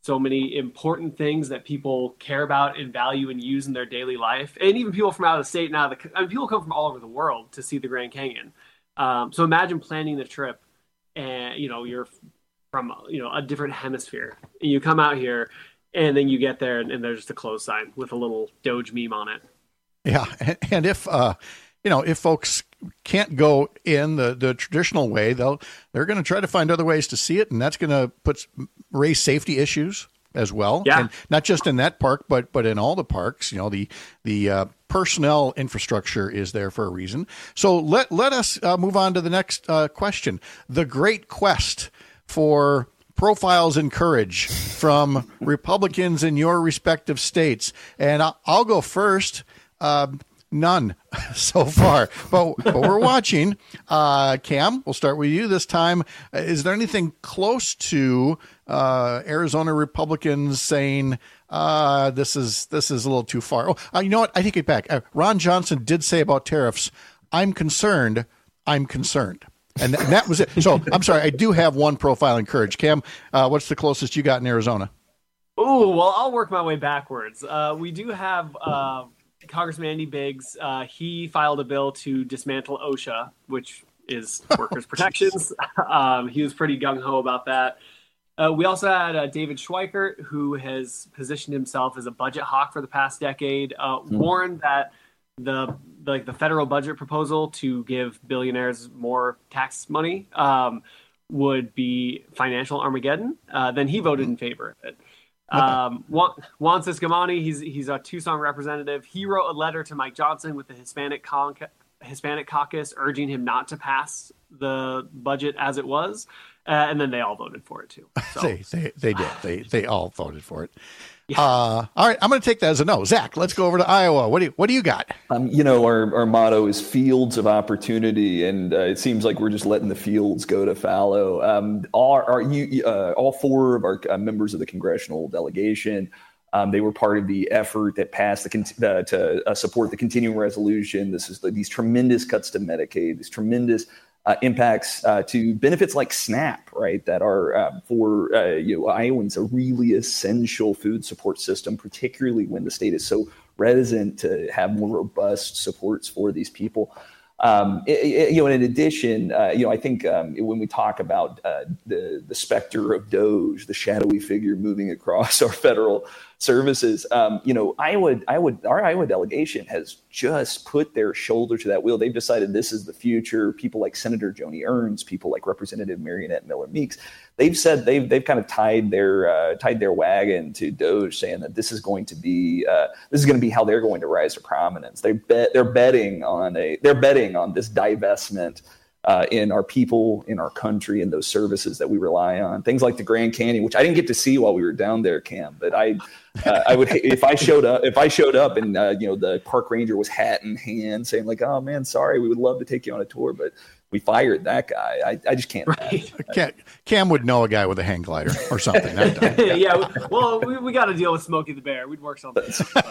so many important things that people care about and value and use in their daily life. And even people from out of the state and out of the, I mean, people come from all over the world to see the Grand Canyon. Um, so imagine planning the trip and, you know, you're from, you know, a different hemisphere and you come out here and then you get there and, and there's just a close sign with a little Doge meme on it. Yeah. And, and if, uh, you know, if folks can't go in the, the traditional way, they'll, they're going to try to find other ways to see it. And that's going to put raise safety issues as well. Yeah. And not just in that park, but, but in all the parks, you know, the, the, uh, personnel infrastructure is there for a reason. So let, let us uh, move on to the next uh, question. The great quest for profiles and courage from Republicans in your respective states. And I'll, I'll go first. Um, None so far, but, but we're watching. Uh, Cam, we'll start with you this time. Is there anything close to uh, Arizona Republicans saying uh, this is this is a little too far? Oh, uh, you know what? I take it back. Uh, Ron Johnson did say about tariffs, "I'm concerned. I'm concerned." And, th- and that was it. So I'm sorry. I do have one profile in courage. Cam, uh, what's the closest you got in Arizona? Oh, well, I'll work my way backwards. Uh, we do have uh, Congressman Andy Biggs. Uh, he filed a bill to dismantle OSHA, which is workers' protections. Um, he was pretty gung-ho about that. Uh, we also had uh, David Schweikert, who has positioned himself as a budget hawk for the past decade, uh, mm. warned that the like the federal budget proposal to give billionaires more tax money um, would be financial Armageddon. Uh, then he voted in favor of it. Um, Juan, Juan Ciscomani, he's he's a Tucson representative. He wrote a letter to Mike Johnson with the Hispanic Con- Hispanic Caucus urging him not to pass the budget as it was, uh, and then they all voted for it too. So. they, they they did. They they all voted for it. Yeah. Uh, all right, I'm going to take that as a no. Zach, let's go over to Iowa. What do you what do you got? Um, you know, our our motto is fields of opportunity, and uh, it seems like we're just letting the fields go to fallow. Um, all are you uh, all four of our uh, members of the congressional delegation. Um, they were part of the effort that passed the con- uh, to uh, support the continuing resolution. This is the, these tremendous cuts to Medicaid, these tremendous uh, impacts uh, to benefits like SNAP, right? That are uh, for uh, you know, Iowans a really essential food support system, particularly when the state is so reticent to have more robust supports for these people. Um, it, it, you know, in addition, uh, you know, I think um, when we talk about uh, the the specter of Doge, the shadowy figure moving across our federal services, um, you know, Iowa, Iowa, our Iowa delegation has just put their shoulder to that wheel. They've decided this is the future. People like Senator Joni Ernst, people like Representative Marionette Miller Meeks, they've said they've they've kind of tied their uh, tied their wagon to Doge, saying that this is going to be uh, this is going to be how they're going to rise to prominence. They bet they're betting on a they're betting on this divestment uh, in our people, in our country, and those services that we rely on. Things like the Grand Canyon, which I didn't get to see while we were down there, Cam, but I uh, I would if I showed up if I showed up and uh, you know the park ranger was hat in hand saying like, oh man, sorry, we would love to take you on a tour, but we fired that guy. I, I just can't. Right. Cam, Cam would know a guy with a hang glider or something. yeah, well, we, we got to deal with Smokey the Bear. We'd work something.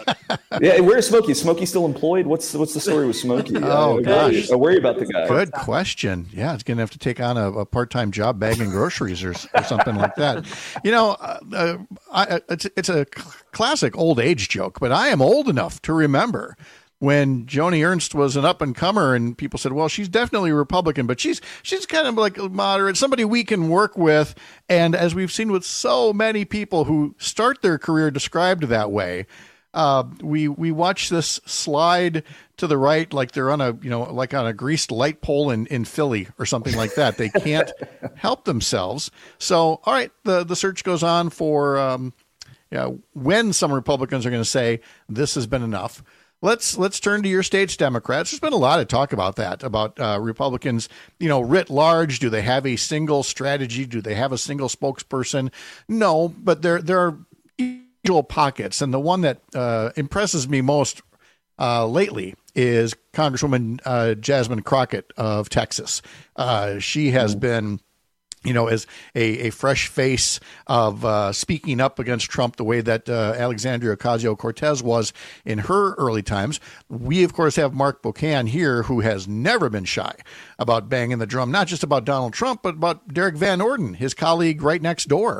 Yeah, where's Smokey? Is Smokey still employed? What's what's the story with Smokey? Oh, uh, gosh. I worry about the guy. Good question. Yeah, it's going to have to take on a, a part-time job bagging groceries or, or something like that. You know, uh, uh, I, it's, it's a classic old age joke, but I am old enough to remember when Joni Ernst was an up-and-comer and people said, well, she's definitely a Republican, but she's she's kind of like a moderate, somebody we can work with. And as we've seen with so many people who start their career described that way, uh, we we watch this slide to the right like they're on a, you know, like on a greased light pole in, in Philly or something like that. They can't help themselves. So, all right, the, the search goes on for um, yeah, when some Republicans are going to say this has been enough. Let's let's turn to your state's Democrats. There's been a lot of talk about that, about uh, Republicans, you know, writ large. Do they have a single strategy? Do they have a single spokesperson? No, but there there are individual pockets, and the one that uh, impresses me most uh, lately is Congresswoman uh, Jasmine Crockett of Texas. Uh, she has mm-hmm. been, you know, as a, a fresh face of uh, speaking up against Trump the way that uh, Alexandria Ocasio-Cortez was in her early times. We, of course, have Mark Buchan here, who has never been shy about banging the drum, not just about Donald Trump, but about Derek Van Orden, his colleague right next door.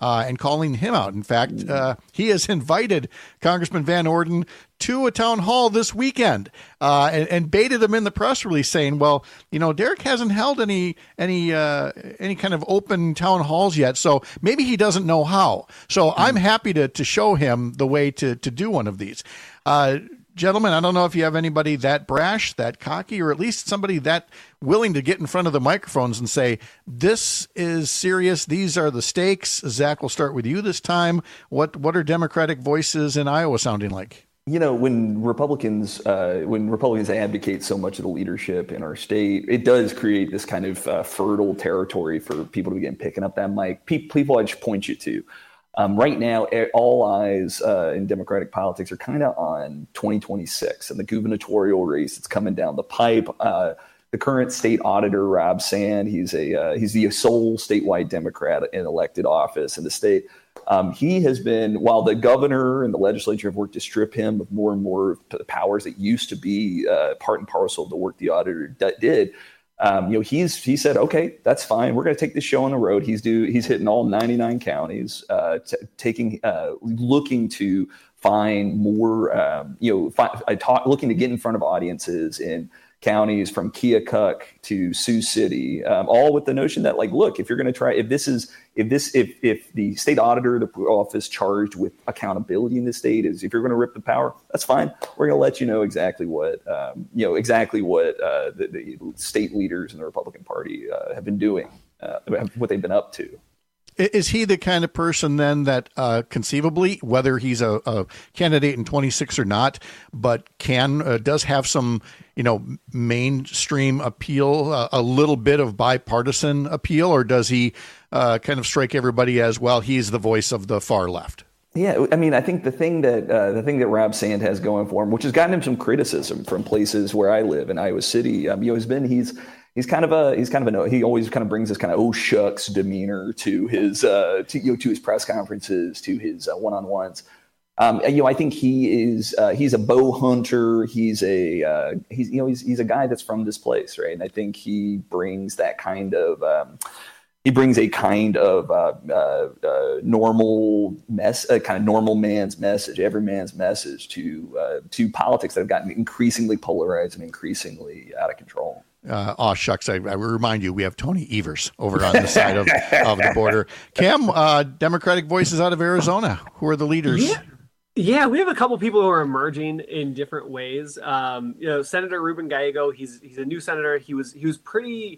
uh, and calling him out. In fact, uh, he has invited Congressman Van Orden to a town hall this weekend uh, and, and baited him in the press release saying, well, you know, Derek hasn't held any any uh, any kind of open town halls yet, so maybe he doesn't know how. So mm-hmm. I'm happy to to show him the way to, to do one of these. Uh, gentlemen, I don't know if you have anybody that brash, that cocky, or at least somebody that willing to get in front of the microphones and say, this is serious. These are the stakes. Zach, we'll start with you this time. What what are Democratic voices in Iowa sounding like? You know, when Republicans uh, when Republicans advocate so much of the leadership in our state, it does create this kind of uh, fertile territory for people to begin picking up that mic. Pe- people I just point you to. Um, right now, all eyes uh, in Democratic politics are kind of on twenty twenty-six and the gubernatorial race that's coming down the pipe. Uh, the current state auditor, Rob Sand, he's a uh, he's the sole statewide Democrat in elected office in the state. Um, he has been, while the governor and the legislature have worked to strip him of more and more of the powers that used to be uh, part and parcel of the work the auditor d- did. Um, you know, he's he said, okay, that's fine. We're going to take this show on the road. He's do he's hitting all ninety-nine counties, uh, t- taking uh, looking to find more. Um, you know, fi- I talk looking to get in front of audiences in counties from Keokuk to Sioux City, um, all with the notion that, like, look, if you're going to try, if this is, if this, if if the state auditor, the office charged with accountability in the state is, if you're going to rip the power, that's fine. We're going to let you know exactly what, um, you know, exactly what uh, the, the state leaders in the Republican Party uh, have been doing, uh, what they've been up to. Is he the kind of person then that uh, conceivably, whether he's a, a candidate in twenty-six or not, but can uh, does have some, you know, mainstream appeal, uh, a little bit of bipartisan appeal, or does he uh, kind of strike everybody as, well, he's the voice of the far left? Yeah, I mean, I think the thing that uh, the thing that Rob Sand has going for him, which has gotten him some criticism from places where I live in Iowa City, um, you know, has been he's. He's kind of a he's kind of a he always kind of brings this kind of oh shucks demeanor to his uh, to you know to his press conferences, to his uh, one-on-ones. Um, and, you know, I think he is uh, he's a bow hunter. He's a uh, he's you know he's he's a guy that's from this place, right? And I think he brings that kind of um, he brings a kind of uh, uh, uh, normal mess, a kind of normal man's message, every man's message to uh, to politics that have gotten increasingly polarized and increasingly out of control. Uh, oh, shucks. I, I remind you, we have Tony Evers over on the side of, of the border. Cam, uh, Democratic voices out of Arizona. Who are the leaders? Yeah. Yeah, we have a couple people who are emerging in different ways. Um, you know, Senator Ruben Gallego, he's he's a new senator. He was he was pretty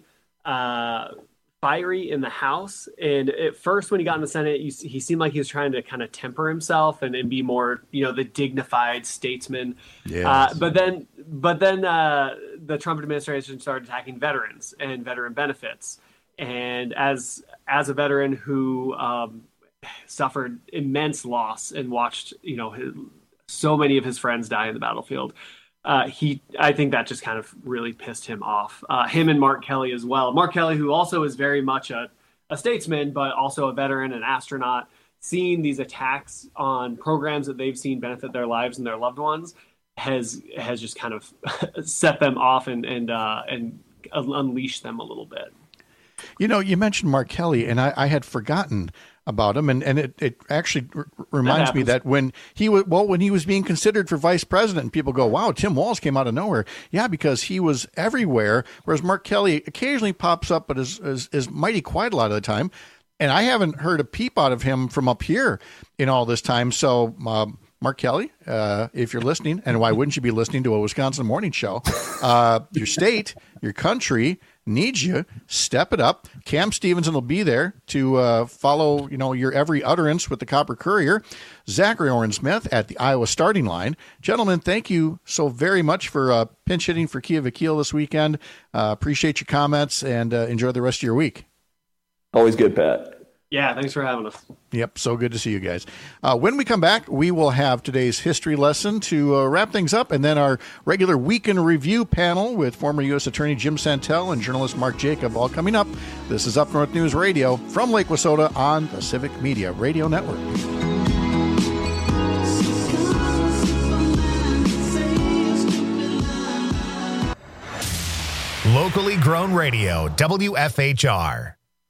uh, fiery in the House. And at first, when he got in the Senate, you, he seemed like he was trying to kind of temper himself and, and be more, you know, the dignified statesman. Yes. Uh, but then, but then uh, the Trump administration started attacking veterans and veteran benefits. And as as a veteran who um, suffered immense loss and watched, you know, his, so many of his friends die in the battlefield, Uh, he, I think that just kind of really pissed him off. Uh, him and Mark Kelly as well. Mark Kelly, who also is very much a, a statesman, but also a veteran, an astronaut, seeing these attacks on programs that they've seen benefit their lives and their loved ones has has just kind of set them off and and uh, and unleashed them a little bit. You know, you mentioned Mark Kelly, and I, I had forgotten about him, and, and it, it actually r- reminds that me that when he was well, when he was being considered for vice president, and people go, "Wow, Tim Walz came out of nowhere." Yeah, because he was everywhere, whereas Mark Kelly occasionally pops up, but is is, is mighty quiet a lot of the time. And I haven't heard a peep out of him from up here in all this time. So, uh, Mark Kelly, uh, if you're listening, and why wouldn't you be listening to a Wisconsin morning show? Uh, your state, your country needs you. Step it up. Cam Stevenson will be there to uh, follow, you know, your every utterance with the Copper Courier. Zachary Oren-Smith at the Iowa starting line. Gentlemen, thank you so very much for uh, pinch hitting for Kia Vakil this weekend. Uh, appreciate your comments, and uh, enjoy the rest of your week. Always good, Pat. Yeah, thanks for having us. Yep, so good to see you guys. Uh, when we come back, we will have today's history lesson to uh, wrap things up, and then our regular Week in Review panel with former U S Attorney Jim Santel and journalist Mark Jacob, all coming up. This is Up North News Radio from Lake Wissota on the Civic Media Radio Network. Locally grown radio, W F H R.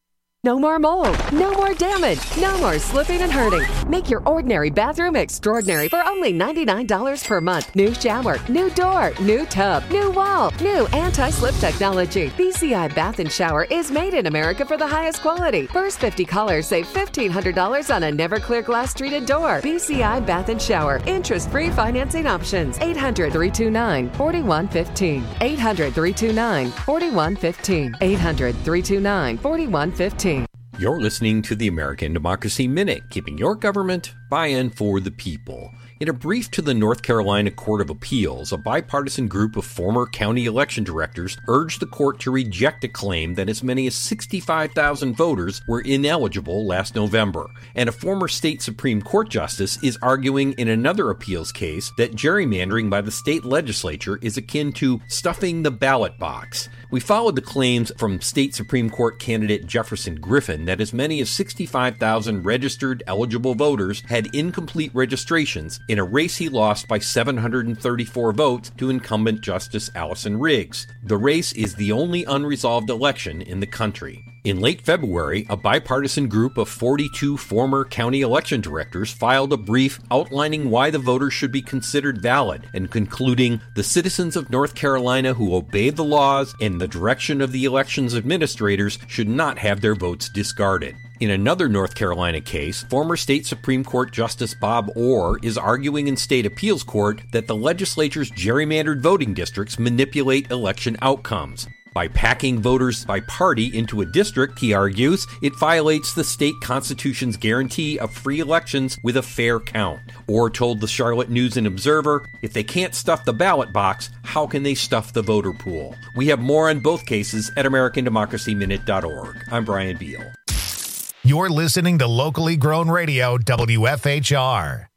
No more mold, no more damage, no more slipping and hurting. Make your ordinary bathroom extraordinary for only ninety-nine dollars per month. New shower, new door, new tub, new wall, new anti-slip technology. B C I Bath and Shower is made in America for the highest quality. First fifty callers save fifteen hundred dollars on a never clear glass treated door. B C I Bath and Shower. Interest-free financing options. eight hundred, three two nine, four one one five. eight hundred, three two nine, four one one five. eight hundred, three two nine, four one one five. You're listening to the American Democracy Minute, keeping your government by and for the people. In a brief to the North Carolina Court of Appeals, a bipartisan group of former county election directors urged the court to reject a claim that as many as sixty-five thousand voters were ineligible last November. And a former state Supreme Court justice is arguing in another appeals case that gerrymandering by the state legislature is akin to stuffing the ballot box. We followed the claims from state Supreme Court candidate Jefferson Griffin that as many as sixty-five thousand registered eligible voters had incomplete registrations in a race he lost by seven hundred thirty-four votes to incumbent Justice Allison Riggs. The race is the only unresolved election in the country. In late February, a bipartisan group of forty-two former county election directors filed a brief outlining why the voters should be considered valid and concluding the citizens of North Carolina who obey the laws and the direction of the elections administrators should not have their votes discarded. In another North Carolina case, former state Supreme Court Justice Bob Orr is arguing in state appeals court that the legislature's gerrymandered voting districts manipulate election outcomes. By packing voters by party into a district, he argues, it violates the state constitution's guarantee of free elections with a fair count. Orr told the Charlotte News and Observer, if they can't stuff the ballot box, how can they stuff the voter pool? We have more on both cases at American Democracy Minute dot org. I'm Brian Beal. You're listening to locally grown radio, W F H R.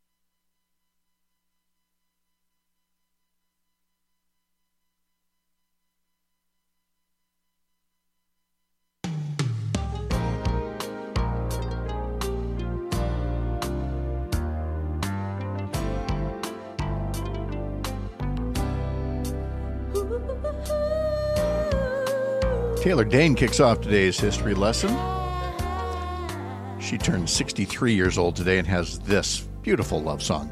Taylor Dayne kicks off today's history lesson. She turned sixty-three years old today and has this beautiful love song.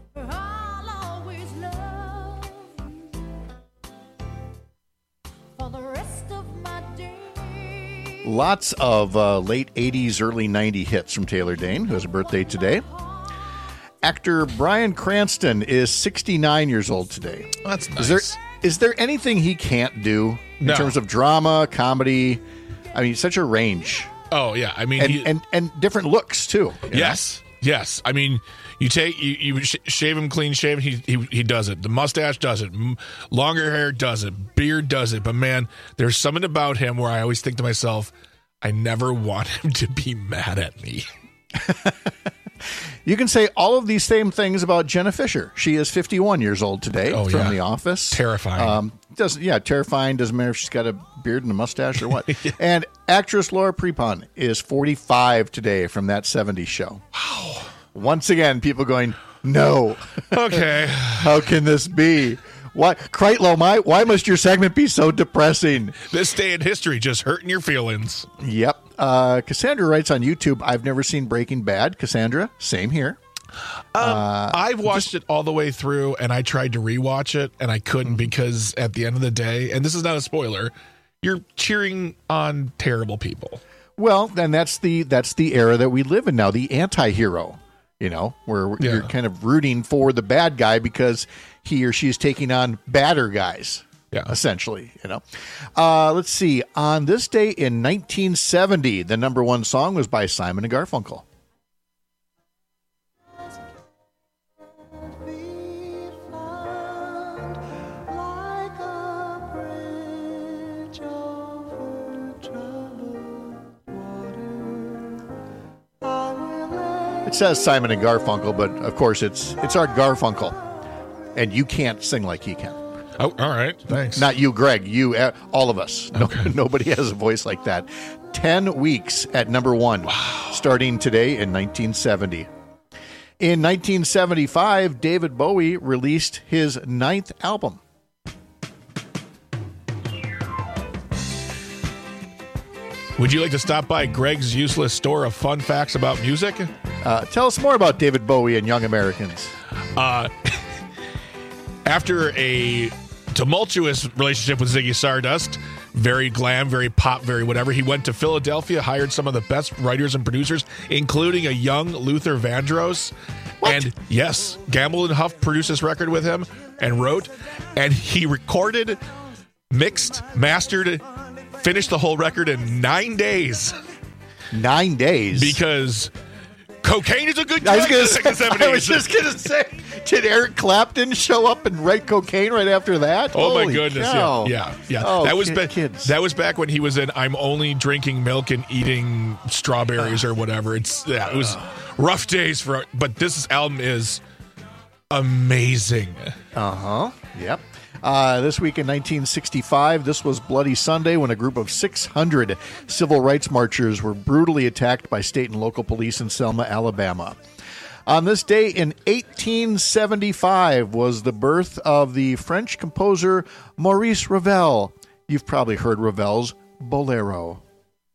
Lots of uh, late eighties, early nineties hits from Taylor Dayne, who has a birthday today. Actor Bryan Cranston is sixty-nine years old today. That's nice. Is there, is there anything he can't do in No. terms of drama, comedy? I mean, such a range. Oh, yeah. I mean, and, he, and, and different looks, too. you yes. Yes. I mean, you take, you, you sh- shave him clean shaven, he, he he does it. The mustache does it. M- Longer hair does it. Beard does it. But man, there's something about him where I always think to myself, I never want him to be mad at me. You can say all of these same things about Jenna Fisher. She is fifty-one years old today Oh, from yeah. The Office. Terrifying. Um, doesn't yeah, terrifying. Doesn't matter if she's got a beard and a mustache or what. And actress Laura Prepon is forty-five today from that seventies show. Wow. Once again, people going, no. Okay. How can this be? Why, Kreitlow, my, why must your segment be so depressing? This day in history just hurting your feelings. Yep. Uh, Cassandra writes on YouTube, I've never seen Breaking Bad. Cassandra, same here. Um, Uh, I've watched it all the way through, and I tried to rewatch it, and I couldn't because at the end of the day, and this is not a spoiler, you're cheering on terrible people. Well, then that's the that's the era that we live in now, the anti-hero, you know, where Yeah. you're kind of rooting for the bad guy because he or she is taking on badder guys, yeah. essentially, you know. Uh, let's see. On this day in nineteen seventy, the number one song was by Simon and Garfunkel. It says Simon and Garfunkel, but of course it's it's our Garfunkel, and you can't sing like he can. Oh, all right. Thanks. Not you, Greg. You, uh, all of us. No, nobody has a voice like that. Ten weeks at number one, wow. starting today in nineteen seventy. In nineteen seventy-five, David Bowie released his ninth album. Would you like to stop by Greg's useless store of fun facts about music? Uh, tell us more about David Bowie and Young Americans. Uh, after a tumultuous relationship with Ziggy Stardust, very glam, very pop, very whatever, he went to Philadelphia, hired some of the best writers and producers, including a young Luther Vandross. What? And yes, Gamble and Huff produced this record with him and wrote, and he recorded, mixed, mastered, finished the whole record in nine days. Nine days? Because cocaine is a good drug I was, gonna in the say, seventies. I was just going to say, did Eric Clapton show up and write cocaine right after that? Oh, Holy my goodness. cow. Yeah, yeah. yeah. Oh, that was kid, ba- kids. That was back when he was in I'm Only Drinking Milk and Eating Strawberries or whatever. It's yeah, it was rough days for but this album is amazing. Uh-huh. Yep. Uh, this week in nineteen sixty-five, this was Bloody Sunday when a group of six hundred civil rights marchers were brutally attacked by state and local police in Selma, Alabama. On this day in eighteen seventy-five was the birth of the French composer Maurice Ravel. You've probably heard Ravel's Bolero.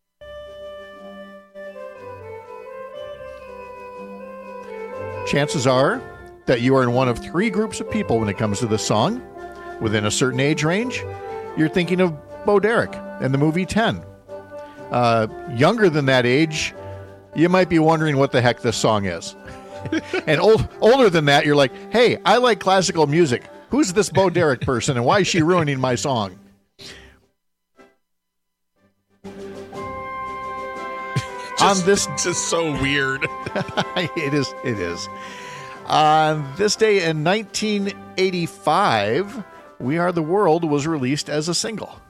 Chances are that you are in one of three groups of people when it comes to this song. Within a certain age range, you're thinking of Bo Derek and the movie ten. Uh, younger than that age, you might be wondering what the heck this song is. And old, older than that, you're like, hey, I like classical music. Who's this Bo Derek person and why is she ruining my song? Just, On this, just so weird. it is. It is. On this day in nineteen eighty-five, We Are the World was released as a single.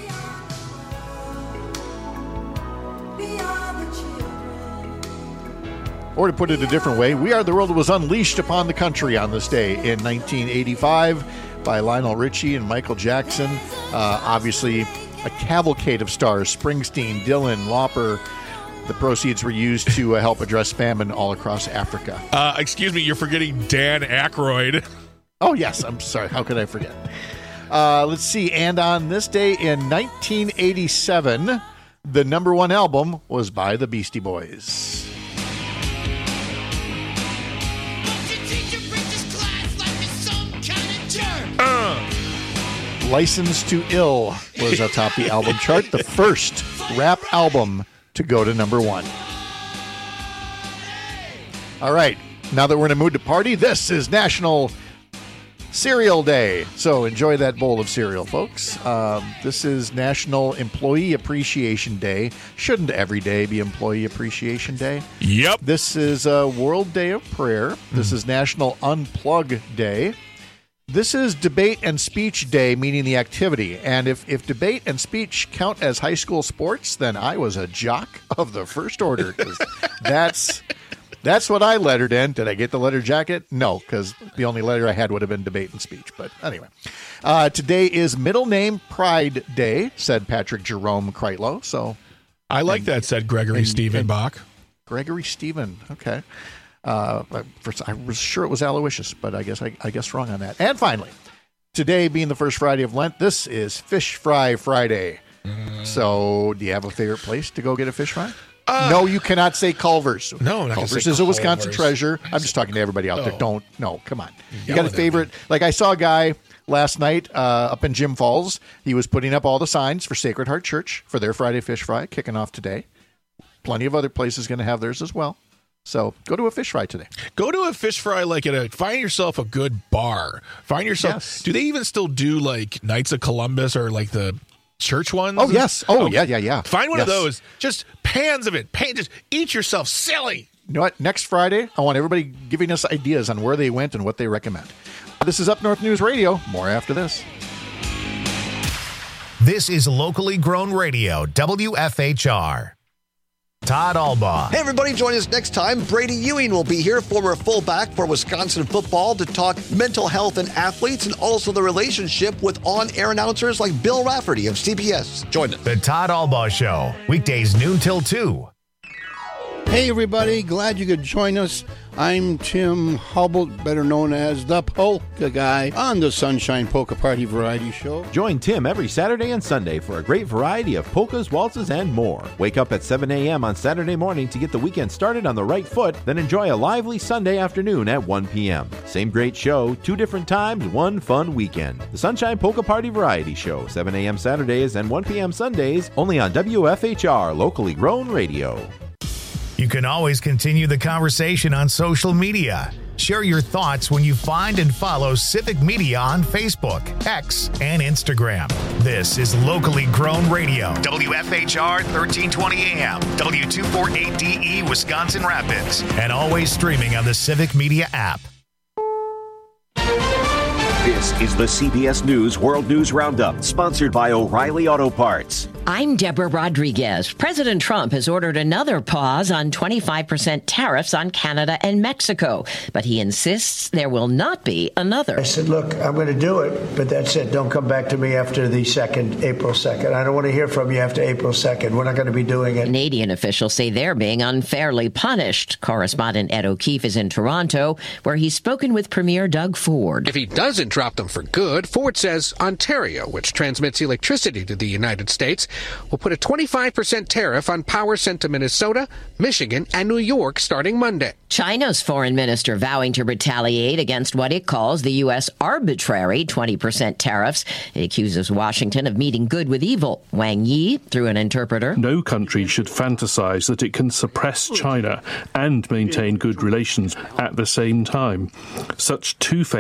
Or to put it a different way, We Are the World was unleashed upon the country on this day in nineteen eighty-five by Lionel Richie and Michael Jackson. Uh, obviously, a cavalcade of stars, Springsteen, Dylan, Lauper. The proceeds were used to uh, help address famine all across Africa. Uh, excuse me, you're forgetting Dan Aykroyd. Oh, yes. I'm sorry. How could I forget? Uh, let's see. And on this day in nineteen eighty-seven, the number one album was by the Beastie Boys. Uh. License to Ill was atop the album chart, the first rap album to go to number one. All right, now that we're in a mood to party, this is National Cereal Day. So enjoy that bowl of cereal, folks. Um, this is National Employee Appreciation Day. Shouldn't every day be Employee Appreciation Day? Yep. This is a World Day of Prayer. This is National Unplug Day. This is Debate and Speech Day, meaning the activity. And if, if debate and speech count as high school sports, then I was a jock of the first order. 'Cause that's that's what I lettered in. Did I get the letter jacket? No, because the only letter I had would have been debate and speech. But anyway, uh, today is Middle Name Pride Day, said Patrick Jerome Kreitlow. So I like and, that, said Gregory and, Stephen and Bach. Gregory Stephen, okay. Uh, first, I was sure it was Aloysius, but I guess I, I guess wrong on that. And finally, today being the first Friday of Lent, this is Fish Fry Friday. Mm. So, do you have a favorite place to go get a fish fry? Uh, no, you cannot say Culver's. No, I'm not Culver's say is a Wisconsin Culver's. treasure. I'm just talking to everybody out Oh. there. Don't, no, come on. You Yeah, got a whatever. favorite? Like I saw a guy last night uh, up in Jim Falls. He was putting up all the signs for Sacred Heart Church for their Friday Fish Fry, kicking off today. Plenty of other places going to have theirs as well. So go to a fish fry today. Go to a fish fry like at a find yourself a good bar. Find yourself. Yes. Do they even still do like Knights of Columbus or like the church ones? Oh yes. Oh, yeah, yeah, yeah. Find one Yes. of those. Just pans of it. Pan, just eat yourself silly. You know what? Next Friday, I want everybody giving us ideas on where they went and what they recommend. This is Up North News Radio. More after this. This is locally grown radio, W F H R. Todd Albaugh. Hey, everybody, join us next time. Brady Ewing will be here, former fullback for Wisconsin football, to talk mental health and athletes and also the relationship with on-air announcers like Bill Rafferty of C B S. Join us. The Todd Albaugh Show, weekdays noon till two. Hey everybody, glad you could join us. I'm Tim Hubble, better known as the Polka Guy, on the Sunshine Polka Party Variety Show. Join Tim every Saturday and Sunday for a great variety of polkas, waltzes, and more. Wake up at seven a.m. on Saturday morning to get the weekend started on the right foot, then enjoy a lively Sunday afternoon at one p.m. Same great show, two different times, one fun weekend. The Sunshine Polka Party Variety Show, seven a.m. Saturdays and one p.m. Sundays, only on W F H R, locally grown radio. You can always continue the conversation on social media. Share your thoughts when you find and follow Civic Media on Facebook, X, and Instagram. This is Locally Grown Radio. W F H R thirteen twenty A M, W two forty-eight D E, Wisconsin Rapids. And always streaming on the Civic Media app. This is the C B S News World News Roundup, sponsored by O'Reilly Auto Parts. I'm Deborah Rodriguez. President Trump has ordered another pause on twenty-five percent tariffs on Canada and Mexico, but he insists there will not be another. I said, look, I'm going to do it, but that's it. Don't come back to me after the second, April second. I don't want to hear from you after April second. We're not going to be doing it. Canadian officials say they're being unfairly punished. Correspondent Ed O'Keefe is in Toronto, where he's spoken with Premier Doug Ford. If he doesn't drop them for good, Ford says Ontario, which transmits electricity to the United States, will put a twenty-five percent tariff on power sent to Minnesota, Michigan, and New York starting Monday. China's foreign minister vowing to retaliate against what it calls the U S arbitrary twenty percent tariffs. It accuses Washington of meeting good with evil. Wang Yi, through an interpreter. No country should fantasize that it can suppress China and maintain good relations at the same time. Such two-faced